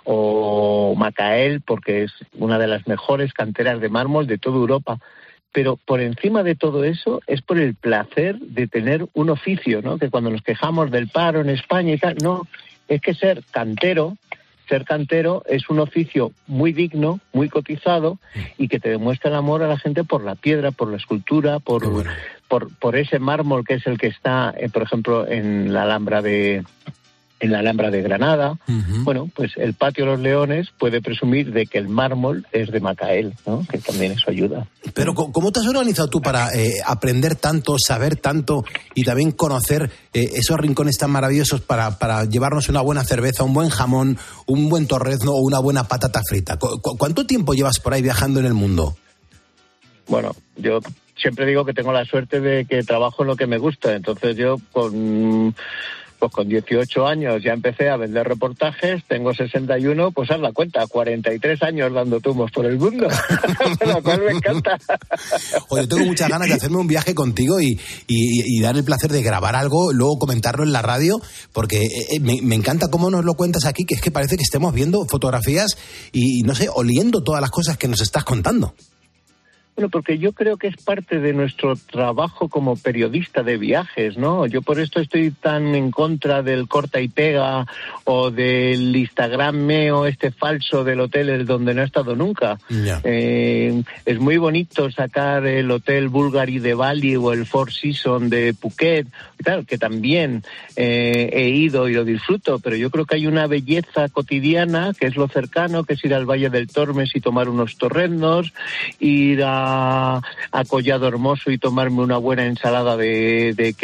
o Macael, porque es una de las mejores canteras de mármol de toda Europa. Pero por encima de todo eso es por el placer de tener un oficio, ¿no? Que cuando nos quejamos del paro en España y tal, no, es que ser cantero, ser cantero es un oficio muy digno, muy cotizado, y que te demuestra el amor a la gente por la piedra, por la escultura, por, bueno. por, por ese mármol que es el que está, eh, por ejemplo, en la Alhambra de... en la Alhambra de Granada. Uh-huh. Bueno, pues el Patio de los Leones puede presumir de que el mármol es de Macael, ¿no? Que también eso ayuda. Pero ¿cómo te has organizado tú para eh, aprender tanto, saber tanto y también conocer eh, esos rincones tan maravillosos para, para llevarnos una buena cerveza, un buen jamón, un buen torrezno o una buena patata frita? ¿Cu- cu- ¿Cuánto tiempo llevas por ahí viajando en el mundo? Bueno, yo siempre digo que tengo la suerte de que trabajo en lo que me gusta, entonces yo con... Pues con dieciocho años ya empecé a vender reportajes, tengo sesenta y uno, pues haz la cuenta, cuarenta y tres años dando tumbos por el mundo, lo cual me encanta. Oye, tengo muchas ganas de hacerme un viaje contigo y, y, y dar el placer de grabar algo, luego comentarlo en la radio, porque eh, me, me encanta cómo nos lo cuentas aquí, que es que parece que estemos viendo fotografías y, no sé, oliendo todas las cosas que nos estás contando. Bueno, porque yo creo que es parte de nuestro trabajo como periodista de viajes, ¿no? Yo por esto estoy tan en contra del corta y pega o del Instagram meo este falso del hotel donde no he estado nunca. Yeah. Eh, es muy bonito sacar el Hotel Bulgari de Bali o el Four Seasons de Phuket, claro, que también eh, he ido y lo disfruto, pero yo creo que hay una belleza cotidiana que es lo cercano, que es ir al Valle del Tormes y tomar unos torrendos, ir a a Collado Hermoso y tomarme una buena ensalada de de,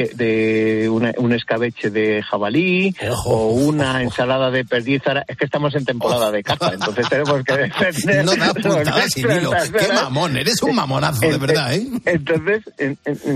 de una, un escabeche de jabalí, ojo, o una ojo. ensalada de perdiz. Es que estamos en temporada ojo. de caza, entonces tenemos que defender. No das puntadas, Cirilo. Qué mamón, eres un mamonazo, de verdad, ¿eh? Entonces, en, en, en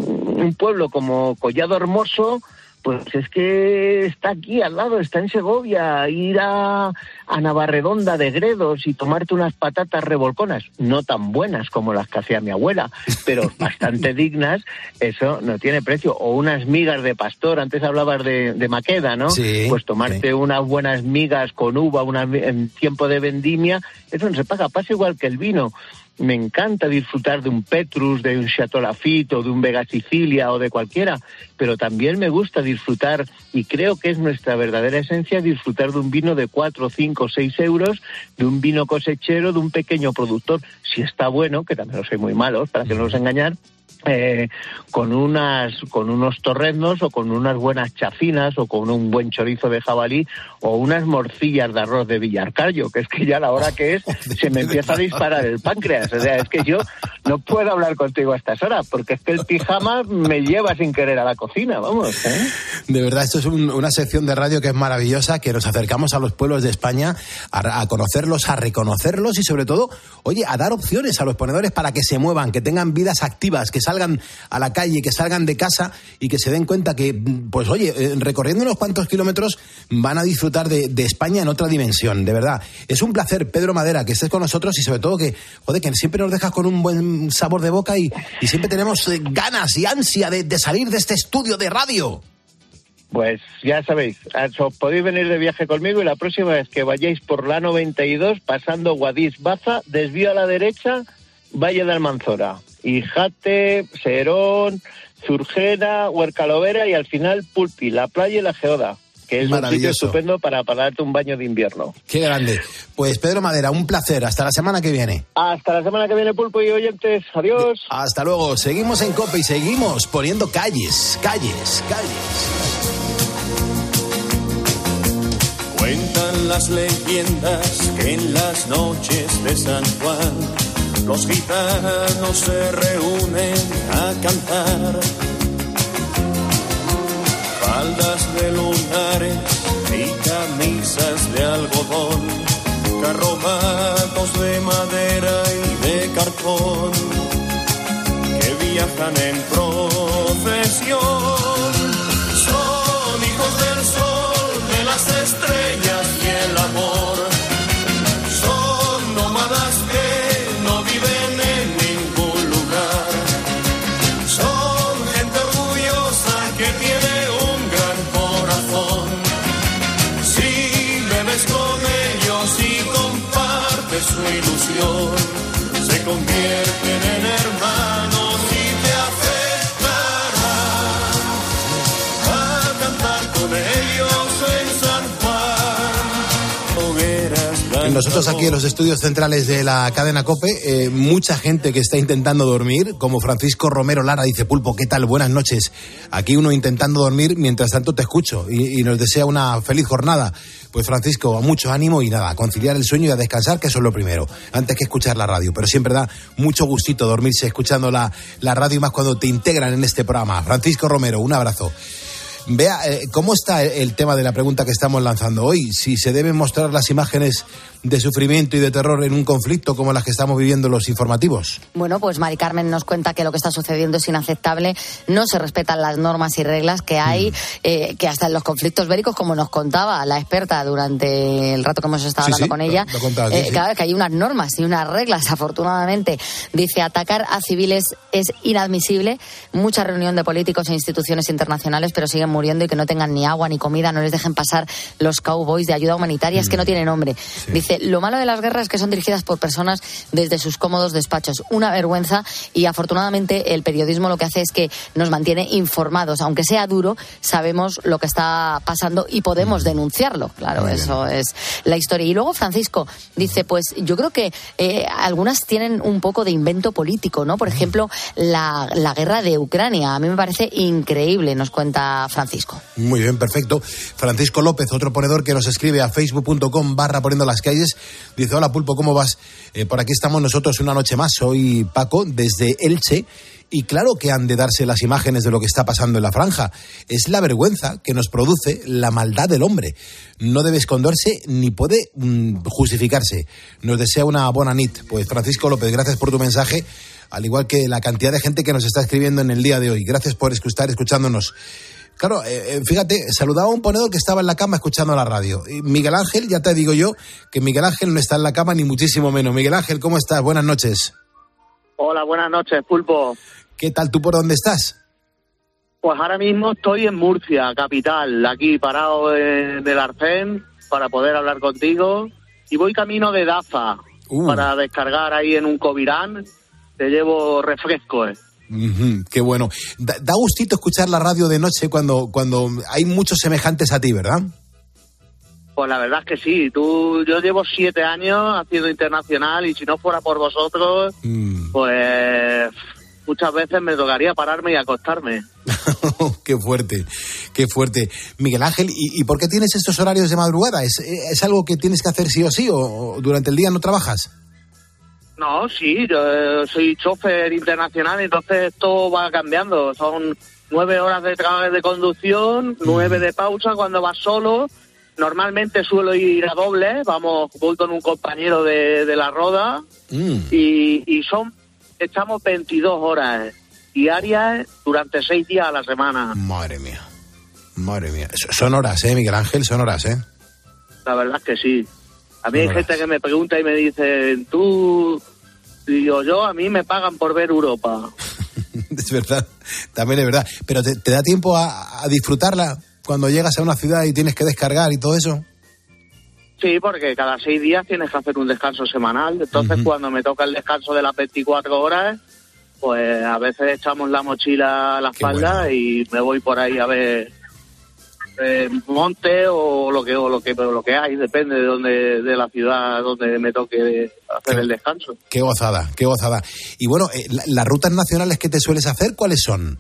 un pueblo como Collado Hermoso, pues es que está aquí al lado, está en Segovia. Ir a, a Navarredonda de Gredos y tomarte unas patatas revolconas, no tan buenas como las que hacía mi abuela, pero bastante dignas, eso no tiene precio. O unas migas de pastor, antes hablabas de, de Maqueda, ¿no? Sí, pues tomarte sí. unas buenas migas con uva una, en tiempo de vendimia, eso no se paga, pasa igual que el vino. Me encanta disfrutar de un Petrus, de un Chateau Lafite o de un Vega Sicilia o de cualquiera, pero también me gusta disfrutar, y creo que es nuestra verdadera esencia, disfrutar de un vino de cuatro, cinco, seis euros, de un vino cosechero, de un pequeño productor, si está bueno, que también los hay muy malos, para que no nos engañar, Eh, con unas con unos torrendos o con unas buenas chacinas o con un buen chorizo de jabalí o unas morcillas de arroz de Villarcayo, que es que ya a la hora que es se me empieza a disparar el páncreas. O sea, es que yo no puedo hablar contigo a estas horas porque es que el pijama me lleva sin querer a la cocina, vamos, ¿eh? De verdad, esto es un, una sección de radio que es maravillosa, que nos acercamos a los pueblos de España a, a conocerlos, a reconocerlos y sobre todo, oye, a dar opciones a los ponedores para que se muevan, que tengan vidas activas, que salgan a la calle, que salgan de casa y que se den cuenta que, pues oye, recorriendo unos cuantos kilómetros van a disfrutar de, de España en otra dimensión, de verdad. Es un placer, Pedro Madera, que estés con nosotros y sobre todo que, joder, que siempre nos dejas con un buen sabor de boca y, y siempre tenemos ganas y ansia de, de salir de este estudio de radio. Pues ya sabéis, os podéis venir de viaje conmigo y la próxima vez que vayáis por la noventa y dos, pasando Guadix Baza, desvío a la derecha, Valle de Almanzora. Ijate, Serón, Zurgera, Huercalovera y al final Pulpi, la playa y la Geoda, que es un sitio estupendo para, para darte un baño de invierno. Qué grande. Pues Pedro Madera, un placer. Hasta la semana que viene. Hasta la semana que viene, Pulpo y oyentes. Adiós. Hasta luego. Seguimos en COPE y seguimos poniendo calles, calles, calles. Cuentan las leyendas que en las noches de San Juan los gitanos se reúnen a cantar. Faldas de lunares y camisas de algodón, carromatos de madera y de cartón, que viajan en procesión. Son hijos del sol, de las estrellas y el amor. Son nómadas que viven en ningún lugar. Son gente orgullosa que tiene un gran corazón. Si bebes con ellos y compartes su ilusión, se convierten en hermanos y te aceptarán a cantar con ellos en San Juan. Hogueras. Nosotros aquí en los estudios centrales de la cadena COPE, eh, mucha gente que está intentando dormir, como Francisco Romero Lara, dice: Pulpo, ¿qué tal? Buenas noches. Aquí uno intentando dormir, mientras tanto te escucho y, y nos desea una feliz jornada. Pues Francisco, mucho ánimo y nada, a conciliar el sueño y a descansar, que eso es lo primero, antes que escuchar la radio. Pero siempre da mucho gustito dormirse escuchando la, la radio y más cuando te integran en este programa. Francisco Romero, un abrazo. Vea, eh, ¿cómo está el tema de la pregunta que estamos lanzando hoy? Si se deben mostrar las imágenes de sufrimiento y de terror en un conflicto como las que estamos viviendo los informativos. Bueno, pues Mari Carmen nos cuenta que lo que está sucediendo es inaceptable, no se respetan las normas y reglas que hay, mm. eh, que hasta en los conflictos bélicos, como nos contaba la experta durante el rato que hemos estado sí, hablando sí, con ella, lo, lo contaba aquí, eh, sí. claro que hay unas normas y unas reglas, afortunadamente. Dice, atacar a civiles es inadmisible, mucha reunión de políticos e instituciones internacionales, pero siguen muriendo y que no tengan ni agua ni comida, no les dejen pasar los cowboys de ayuda humanitaria, mm. es que no tiene nombre. Sí. Dice, lo malo de las guerras es que son dirigidas por personas desde sus cómodos despachos. Una vergüenza, y afortunadamente el periodismo lo que hace es que nos mantiene informados. Aunque sea duro, sabemos lo que está pasando y podemos mm. denunciarlo. Claro, Muy eso bien. Es la historia. Y luego Francisco dice, pues yo creo que eh, algunas tienen un poco de invento político, ¿no? Por ejemplo, la, la guerra de Ucrania. A mí me parece increíble, nos cuenta Francisco. Muy bien, perfecto. Francisco López, otro ponedor que nos escribe a facebook.com barra poniendo las calles, dice, hola Pulpo, ¿cómo vas? Eh, por aquí estamos nosotros una noche más. Soy Paco, desde Elche. Y claro que han de darse las imágenes de lo que está pasando en la franja. Es la vergüenza que nos produce la maldad del hombre. No debe esconderse ni puede mmm, justificarse. Nos desea una buena nit. Pues Francisco López, gracias por tu mensaje, al igual que la cantidad de gente que nos está escribiendo en el día de hoy. Gracias por estar escuchándonos. Claro, eh, fíjate, saludaba a un ponedor que estaba en la cama escuchando la radio. Y Miguel Ángel, ya te digo yo, que Miguel Ángel no está en la cama ni muchísimo menos. Miguel Ángel, ¿cómo estás? Buenas noches. Hola, buenas noches, Pulpo. ¿Qué tal? ¿Tú por dónde estás? Pues ahora mismo estoy en Murcia, capital, aquí parado en el Arcén para poder hablar contigo. Y voy camino de Daza uh. para descargar ahí en un Covirán. Te llevo refresco, eh. Uh-huh, qué bueno. Da, da gustito escuchar la radio de noche cuando, cuando hay muchos semejantes a ti, ¿verdad? Pues la verdad es que sí. Tú, yo llevo siete años haciendo internacional y si no fuera por vosotros, mm. pues muchas veces me tocaría pararme y acostarme. Qué fuerte, qué fuerte. Miguel Ángel, ¿y, ¿y por qué tienes estos horarios de madrugada? ¿Es, ¿Es algo que tienes que hacer sí o sí o, o durante el día no trabajas? No, sí, yo soy chofer internacional, entonces todo va cambiando. Son nueve horas de, tra- de conducción, nueve mm. de pausa cuando vas solo. Normalmente suelo ir a doble, vamos, voy con un compañero de, de la roda mm. y, y son, echamos veintidós horas diarias durante seis días a la semana. Madre mía, madre mía. Son horas, ¿eh, Miguel Ángel? Son horas, ¿eh? La verdad es que sí. A mí hay gente que me pregunta y me dice, tú, digo yo, a mí me pagan por ver Europa. Es verdad, también es verdad. Pero ¿te, te da tiempo a, a disfrutarla cuando llegas a una ciudad y tienes que descargar y todo eso? Sí, porque cada seis días tienes que hacer un descanso semanal. Entonces, uh-huh. cuando me toca el descanso de las veinticuatro horas, pues a veces echamos la mochila a la espalda bueno. y me voy por ahí a ver eh, monte o lo que o lo que lo que hay, depende de dónde, de la ciudad donde me toque hacer qué, el descanso. Qué gozada, qué gozada. Y bueno, eh, la, las rutas nacionales que te sueles hacer, ¿cuáles son?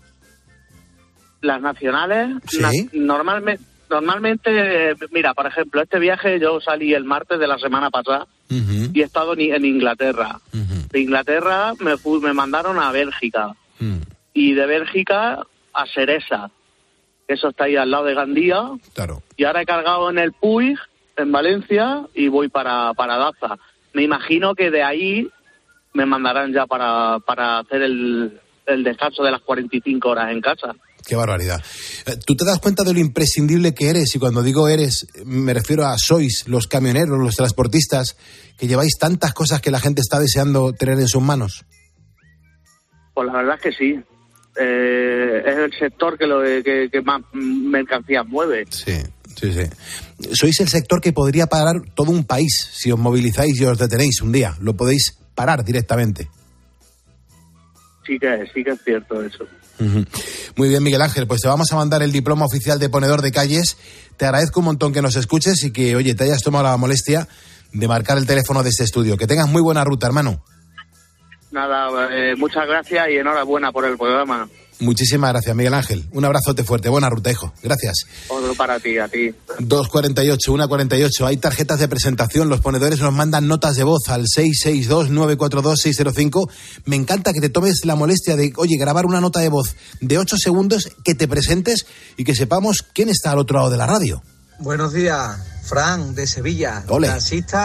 Las nacionales, ¿sí? na- normalmente, normalmente, mira, por ejemplo, este viaje yo salí el martes de la semana pasada uh-huh. y he estado en, en Inglaterra. Uh-huh. De Inglaterra me fui, me mandaron a Bélgica uh-huh. y de Bélgica a Seresa, que eso está ahí al lado de Gandía. Claro. Y ahora he cargado en el Puig, en Valencia, y voy para, para Daza. Me imagino que de ahí me mandarán ya para, para hacer el, el descanso de las cuarenta y cinco horas en casa. Qué barbaridad. ¿Tú te das cuenta de lo imprescindible que eres? Y cuando digo eres, me refiero a sois, los camioneros, los transportistas, que lleváis tantas cosas que la gente está deseando tener en sus manos. Pues la verdad es que sí. Eh, es el sector que, lo, que, que más mercancías mueve. Sí, sí, sí. Sois el sector que podría parar todo un país si os movilizáis y os detenéis un día. Lo podéis parar directamente. Sí que, sí que es cierto eso. Muy bien, Miguel Ángel, pues te vamos a mandar el diploma oficial de ponedor de calles. Te agradezco un montón que nos escuches y que, oye, te hayas tomado la molestia de marcar el teléfono de este estudio. Que tengas muy buena ruta, hermano. Nada, eh, muchas gracias y enhorabuena por el programa. Muchísimas gracias, Miguel Ángel. Un abrazote fuerte. Buena ruta, hijo. Gracias. Otro para ti, a ti. dos cuarenta y ocho, una cuarenta y ocho. Hay tarjetas de presentación. Los ponedores nos mandan notas de voz al seis seis dos, nueve cuatro dos, seis cero cinco. Me encanta que te tomes la molestia de, oye, grabar una nota de voz de ocho segundos, que te presentes y que sepamos quién está al otro lado de la radio. Buenos días, Fran, de Sevilla. Ole. Taxista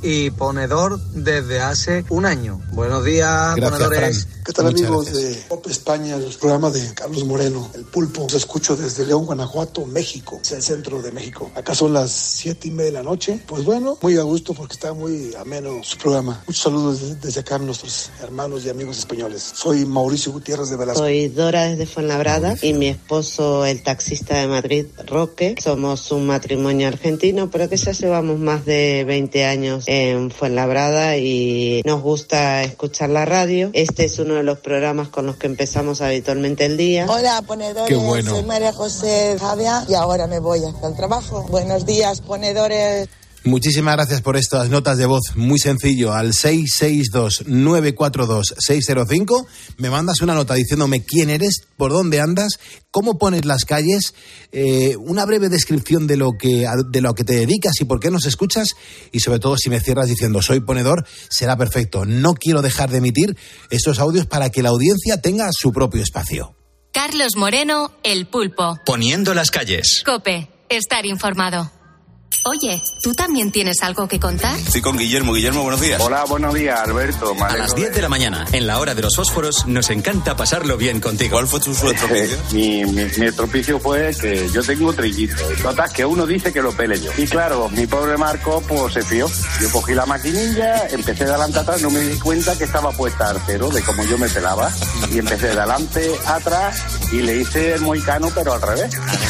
y ponedor desde hace un año. Buenos días, Gracias, ponedores. Fran. ¿Qué tal, Muchas amigos gracias. de Pop España, el programa de Carlos Moreno, El Pulpo? Los escucho desde León, Guanajuato, México, es el centro de México. Acá son las siete y media de la noche. Pues bueno, muy a gusto porque está muy ameno su programa. Muchos saludos desde, desde acá a nuestros hermanos y amigos españoles. Soy Mauricio Gutiérrez de Velasco. Soy Dora desde Fuenlabrada y mi esposo, el taxista de Madrid, Roque. Somos un matrimonio argentino, pero que ya llevamos más de veinte años en Fuenlabrada y nos gusta escuchar la radio. Este es uno de los programas con los que empezamos habitualmente el día. Hola, ponedores. Qué bueno. Soy María José Javia y ahora me voy hasta el trabajo. Buenos días, ponedores. Muchísimas gracias por estas notas de voz. Muy sencillo, al seis seis dos, nueve cuatro dos, seis cero cinco me mandas una nota diciéndome quién eres, por dónde andas, cómo pones las calles, eh, una breve descripción de lo que de lo que te dedicas y por qué nos escuchas, y sobre todo si me cierras diciendo soy ponedor, será perfecto. No quiero dejar de emitir estos audios para que la audiencia tenga su propio espacio. Carlos Moreno, El Pulpo. Poniendo las calles. COPE. Estar informado. Oye, ¿tú también tienes algo que contar? Estoy con Guillermo. Guillermo, buenos días. Hola, buenos días, Alberto. A las diez de la mañana, en la hora de los fósforos, nos encanta pasarlo bien contigo. ¿Cuál fue tu estropicio? mi, mi, mi estropicio fue que yo tengo trillizos. Notas que uno dice que lo pele yo. Y claro, mi pobre Marco pues se fió. Yo cogí la maquinilla, empecé de adelante atrás, no me di cuenta que estaba puesta al cero de cómo yo me pelaba. Y empecé de adelante atrás y le hice el moicano, pero al revés.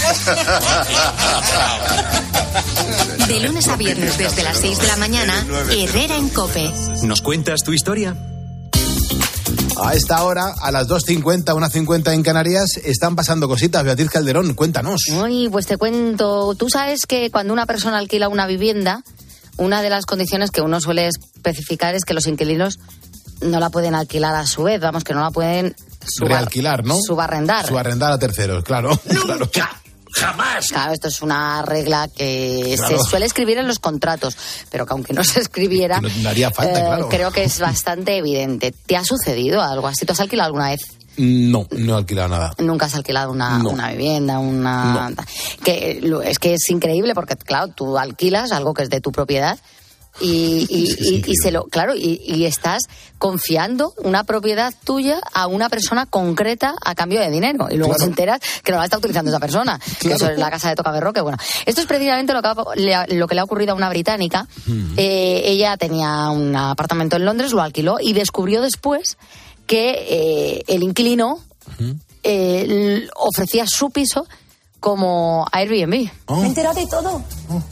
De lunes a viernes desde las seis de la mañana, Herrera en COPE. ¿Nos cuentas tu historia? A esta hora, a las dos cincuenta, una cincuenta en Canarias, están pasando cositas. Beatriz Calderón, cuéntanos. Uy, pues te cuento. Tú sabes que cuando una persona alquila una vivienda, una de las condiciones que uno suele especificar es que los inquilinos no la pueden alquilar a su vez, vamos, que no la pueden subar, realquilar, ¿no? Subarrendar. Subarrendar a terceros, claro. ¡Nunca! Claro. Jamás. Claro, esto es una regla que Claro. se suele escribir en los contratos, pero que aunque no se escribiera, no, no haría falta, eh, claro. creo que es bastante evidente. ¿Te ha sucedido algo así? ¿Tú has alquilado alguna vez? No, no he alquilado nada. Nunca has alquilado una, No. una vivienda, una... No. Que lo- es que es increíble porque, claro, tú alquilas algo que es de tu propiedad y, y, y- y se lo claro y, y estás confiando una propiedad tuya a una persona concreta a cambio de dinero y luego Claro. te enteras que no la está utilizando esa persona, que eso es la casa de Tocaberro, que bueno, esto es precisamente lo que, ha- le ha- lo que le ha ocurrido a una británica. Eh, ella tenía un apartamento en Londres, lo alquiló y descubrió después que eh, el inquilino eh, l- ofrecía su piso como Airbnb. Oh. Me he enterado de todo.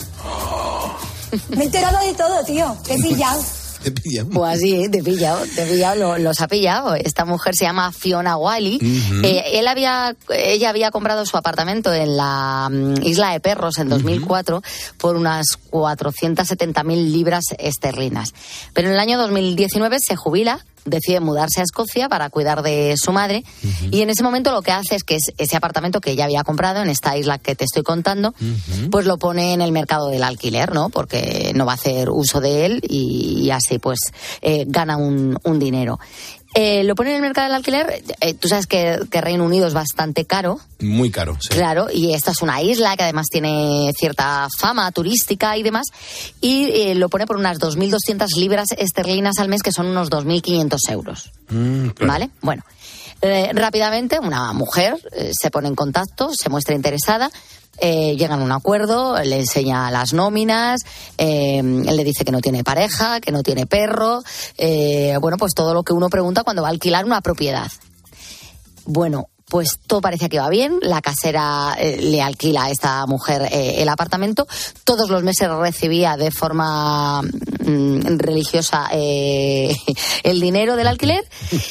Me he enterado de todo, tío. Te he pillado. Te pillan. Pues así, te he pillado, te he pillado, lo- los ha pillado. Esta mujer se llama Fiona Wally. Ujú. Eh, él había, ella había comprado su apartamento en la mm, Isla de Perros en dos mil cuatro por unas cuatrocientas setenta mil libras esterlinas. Pero en el año dos mil diecinueve se jubila, decide mudarse a Escocia para cuidar de su madre y en ese momento lo que hace es que es- ese apartamento que ella había comprado en esta isla que te estoy contando, pues lo pone en el mercado del alquiler, ¿no? Porque no va a hacer uso de él y, y así pues eh, gana un, un dinero. Eh, lo pone en el mercado del alquiler, eh, tú sabes que, que Reino Unido es bastante caro. Muy caro, sí. Claro, y esta es una isla que además tiene cierta fama turística y demás, y eh, lo pone por unas dos mil doscientas libras esterlinas al mes, que son unos dos mil quinientos euros. Mm, claro. ¿Vale? Bueno, eh, rápidamente una mujer eh, se pone en contacto, se muestra interesada, eh, llegan a un acuerdo, le enseña las nóminas, eh, él le dice que no tiene pareja, que no tiene perro, eh, bueno, pues todo lo que uno pregunta cuando va a alquilar una propiedad. Bueno, pues todo parecía que iba bien, la casera eh, le alquila a esta mujer eh, el apartamento, todos los meses recibía de forma mm, religiosa eh, el dinero del alquiler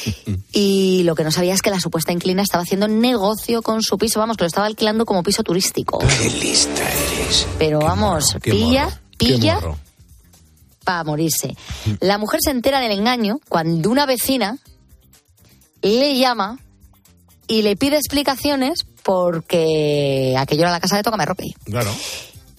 y lo que no sabía es que la supuesta inquilina estaba haciendo negocio con su piso, vamos, que lo estaba alquilando como piso turístico. Qué lista eres. Pero vamos, qué pilla, morro, qué pilla morro. para morirse. La mujer se entera del engaño cuando una vecina le llama y le pide explicaciones porque aquello era la casa de Tocamerrope. Claro.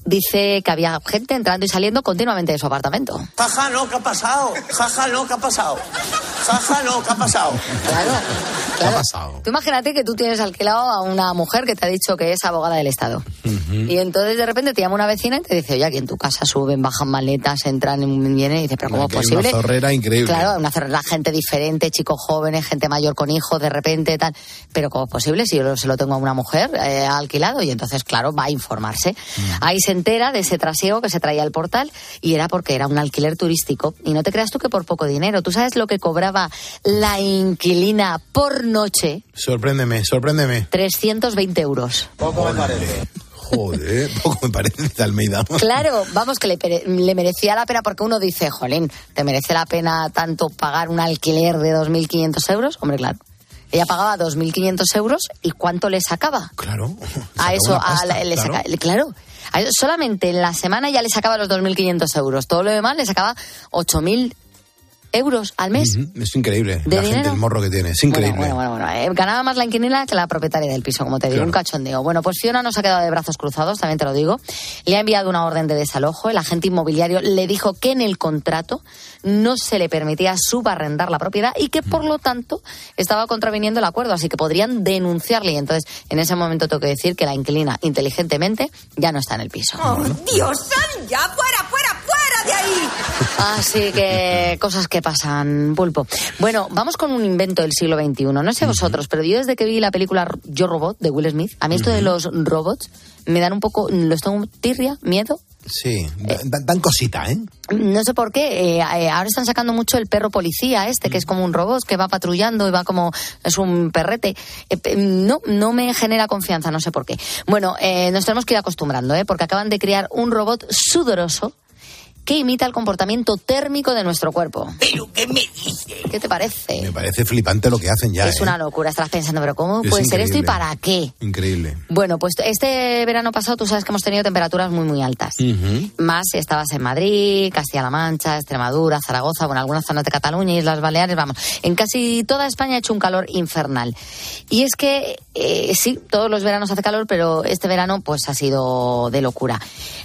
dice que había gente entrando y saliendo continuamente de su apartamento. Jaja, no, ¿qué ha pasado? Jaja, no, ¿qué ha pasado? Jaja, no, ¿qué ha pasado? Claro, ¿Qué claro. ha pasado? Tú imagínate que tú tienes alquilado a una mujer que te ha dicho que es abogada del Estado. Uh-huh. Y entonces de repente te llama una vecina y te dice, oye, aquí en tu casa suben, bajan maletas, entran, vienen, y dice, pero ¿cómo es posible? Una zorrera increíble. Claro, una zorrera, gente diferente, chicos jóvenes, gente mayor con hijos, de repente, tal. Pero ¿cómo es posible si yo se lo tengo a una mujer eh, alquilado? Y entonces, claro, va a informarse. Uh-huh. Ahí se entera de ese trasiego que se traía al portal y era porque era un alquiler turístico. Y no te creas tú que por poco dinero. ¿Tú sabes lo que cobraba la inquilina por noche? Sorpréndeme, sorpréndeme. trescientos veinte euros. Poco me parece. Joder, poco me parece de Almeida. Claro, vamos, que le, le merecía la pena, porque uno dice, jolín, ¿te merece la pena tanto pagar un alquiler de dos mil quinientos euros? Hombre, claro. Ella pagaba dos mil quinientos euros y ¿cuánto le sacaba? Claro. A eso, pasta, a la, le claro. saca, claro. A eso, solamente en la semana ya le sacaba los dos mil quinientos euros. Todo lo demás le sacaba ocho mil euros al mes. Uh-huh. Es increíble. ¿De la dinero? gente, el morro que tiene. Es increíble. Bueno, bueno, bueno, bueno. Eh, ganaba más la inquilina que la propietaria del piso, como te digo, Claro. un cachondeo. Bueno, pues Fiona no se ha quedado de brazos cruzados, también te lo digo. Le ha enviado una orden de desalojo. El agente inmobiliario le dijo que en el contrato no se le permitía subarrendar la propiedad y que, por lo tanto, estaba contraviniendo el acuerdo. Así que podrían denunciarle. Y entonces, en ese momento tengo que decir que la inquilina, inteligentemente, ya no está en el piso. ¡Oh, Dios, sal ya! ¡Fuera, fuera, fuera de ahí! Así que cosas que pasan, Pulpo. Bueno, vamos con un invento del siglo veintiuno. No sé vosotros, pero yo desde que vi la película Yo Robot de Will Smith, a mí esto de los robots me dan un poco, los tengo tirria, miedo. Sí, dan, dan cosita, ¿eh? No sé por qué, eh, eh, ahora están sacando mucho el perro policía este, que es como un robot que va patrullando y va como, es un perrete. Eh, no, no me genera confianza, no sé por qué. Bueno, eh, nos tenemos que ir acostumbrando, ¿eh? Porque acaban de crear un robot sudoroso que imita el comportamiento térmico de nuestro cuerpo. ¿Pero qué me dices? ¿Qué te parece? Me parece flipante lo que hacen ya. Es ¿eh? una locura, estarás pensando, pero ¿cómo Es puede ser esto y increíble. para qué? Increíble. Bueno, pues este verano pasado tú sabes que hemos tenido temperaturas muy, muy altas. Uh-huh. Más si estabas en Madrid, Castilla-La Mancha, Extremadura, Zaragoza, bueno, algunas zonas de Cataluña, Islas Baleares, vamos. En casi toda España ha hecho un calor infernal. Y es que, eh, sí, todos los veranos hace calor, pero este verano pues ha sido de locura.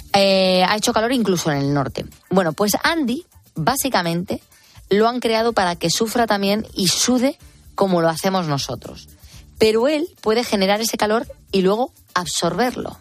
Eh, ha hecho calor incluso en el norte. Bueno, pues Andy, básicamente, lo han creado para que sufra también y sude como lo hacemos nosotros. Pero él puede generar ese calor y luego absorberlo.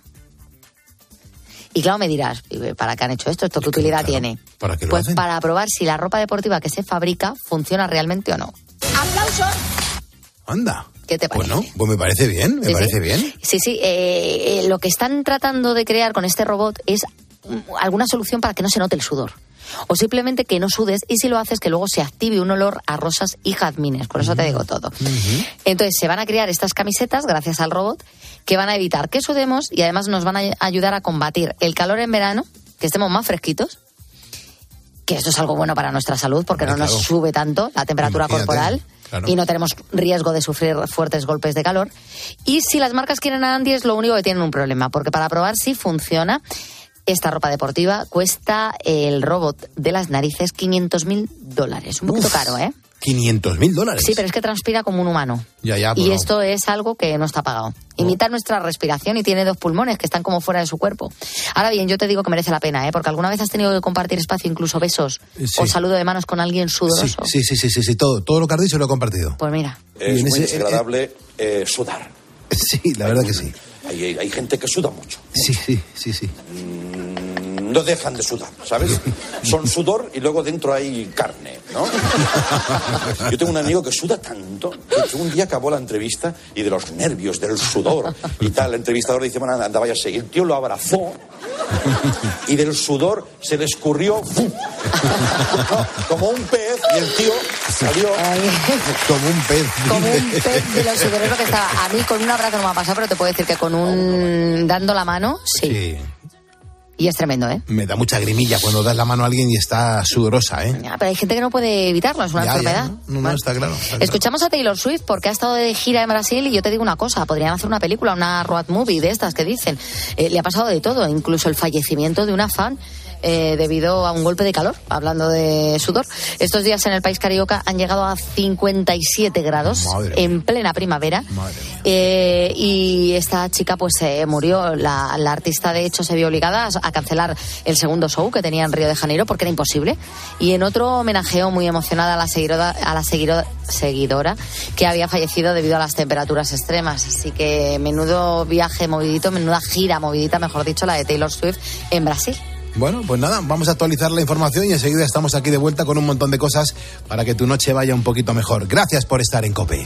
Y claro, me dirás, ¿para qué han hecho esto? ¿Esto qué utilidad claro, tiene? ¿para qué lo Pues hacen? para probar si la ropa deportiva que se fabrica funciona realmente o no. ¡Aplausos! Anda. ¿Qué te parece? Bueno, pues me parece bien, me Sí, parece sí. bien. Sí, sí. Eh, eh, lo que están tratando de crear con este robot es mm, alguna solución para que no se note el sudor. O simplemente que no sudes y si lo haces que luego se active un olor a rosas y jazmines. Con eso te digo todo. Uh-huh. Entonces se van a crear estas camisetas gracias al robot que van a evitar que sudemos y además nos van a ayudar a combatir el calor en verano, que estemos más fresquitos, que esto es algo bueno para nuestra salud porque Hombre, no claro. nos sube tanto la temperatura Imagínate, corporal. claro. Y no tenemos riesgo de sufrir fuertes golpes de calor. Y si las marcas quieren a Andy es lo único que tienen un problema, porque para probar si funciona, esta ropa deportiva cuesta el robot de las narices quinientos mil dólares. Un poquito Uf, caro, ¿eh? quinientos mil dólares. Sí, pero es que transpira como un humano. Ya, ya, Y pero- esto es algo que no está pagado. Imita nuestra respiración y tiene dos pulmones que están como fuera de su cuerpo. Ahora bien, yo te digo que merece la pena, ¿eh? Porque alguna vez has tenido que compartir espacio, incluso besos Sí. o saludo de manos con alguien Sí, sudoroso. sí, sí, sí, sí, sí, todo, todo lo que has dicho lo he compartido. Pues mira. Es Y en muy ese- desagradable eh, sudar. Sí, la verdad que sí. Hay, hay- hay gente que suda mucho. Sí, sí, sí, sí. No dejan de sudar, ¿sabes? Son sudor y luego dentro hay carne, ¿no? Yo tengo un amigo que suda tanto que un día acabó la entrevista y de los nervios, del sudor y tal, el entrevistador dice, bueno, anda, vaya a seguir. El tío lo abrazó y del sudor se le escurrió ¡fum! No, como un pez y el tío salió como un pez. Como un pez de los sudorosos que estaba. A mí con un abrazo no me ha pasado, pero te puedo decir que con un... dando la mano, sí. Sí. Y es tremendo, ¿eh? Me da mucha grimilla cuando das la mano a alguien y está sudorosa, ¿eh? Ya, pero hay gente que no puede evitarlo, es una Ya, ya, enfermedad. no, no, está claro. está claro. Escuchamos a Taylor Swift porque ha estado de gira en Brasil y yo te digo una cosa, podrían hacer una película, una road movie de estas que dicen. Eh, le ha pasado de todo, incluso el fallecimiento de una fan eh, debido a un golpe de calor, hablando de sudor. Estos días en el país carioca han llegado a cincuenta y siete grados en plena primavera. Eh, y esta chica pues se eh, murió. La, la artista de hecho se vio obligada a, a cancelar el segundo show que tenía en Río de Janeiro porque era imposible. Y en otro homenajeo muy emocionada a la seguidora, a la seguidora, seguidora que había fallecido debido a las temperaturas extremas. Así que menudo viaje movidito, menuda gira movidita, mejor dicho, la de Taylor Swift en Brasil. Bueno, pues nada, vamos a actualizar la información y enseguida estamos aquí de vuelta con un montón de cosas para que tu noche vaya un poquito mejor. Gracias por estar en COPE.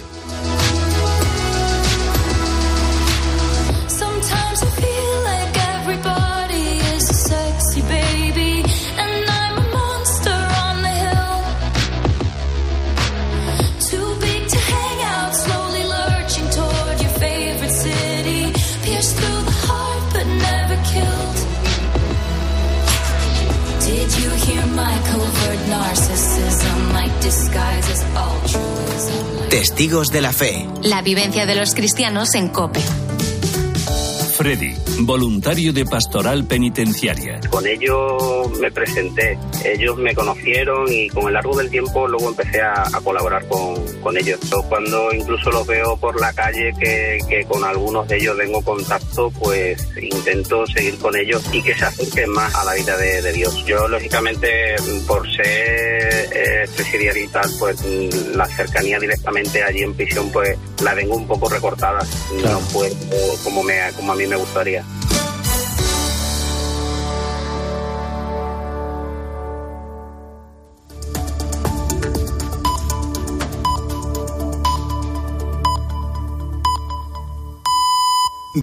Testigos de la fe. La vivencia de los cristianos en COPE. Freddy, voluntario de Pastoral Penitenciaria. Con ellos me presenté, ellos me conocieron y con el largo del tiempo luego empecé a, a colaborar con, con ellos. Yo cuando incluso los veo por la calle que, que con algunos de ellos tengo contacto, pues intento seguir con ellos y que se acerquen más a la vida de, de Dios. Yo lógicamente por ser eh, presidiario y tal, pues la cercanía directamente allí en prisión pues la tengo un poco recortada. Claro. No puedo como, me, como a mí me gustaría.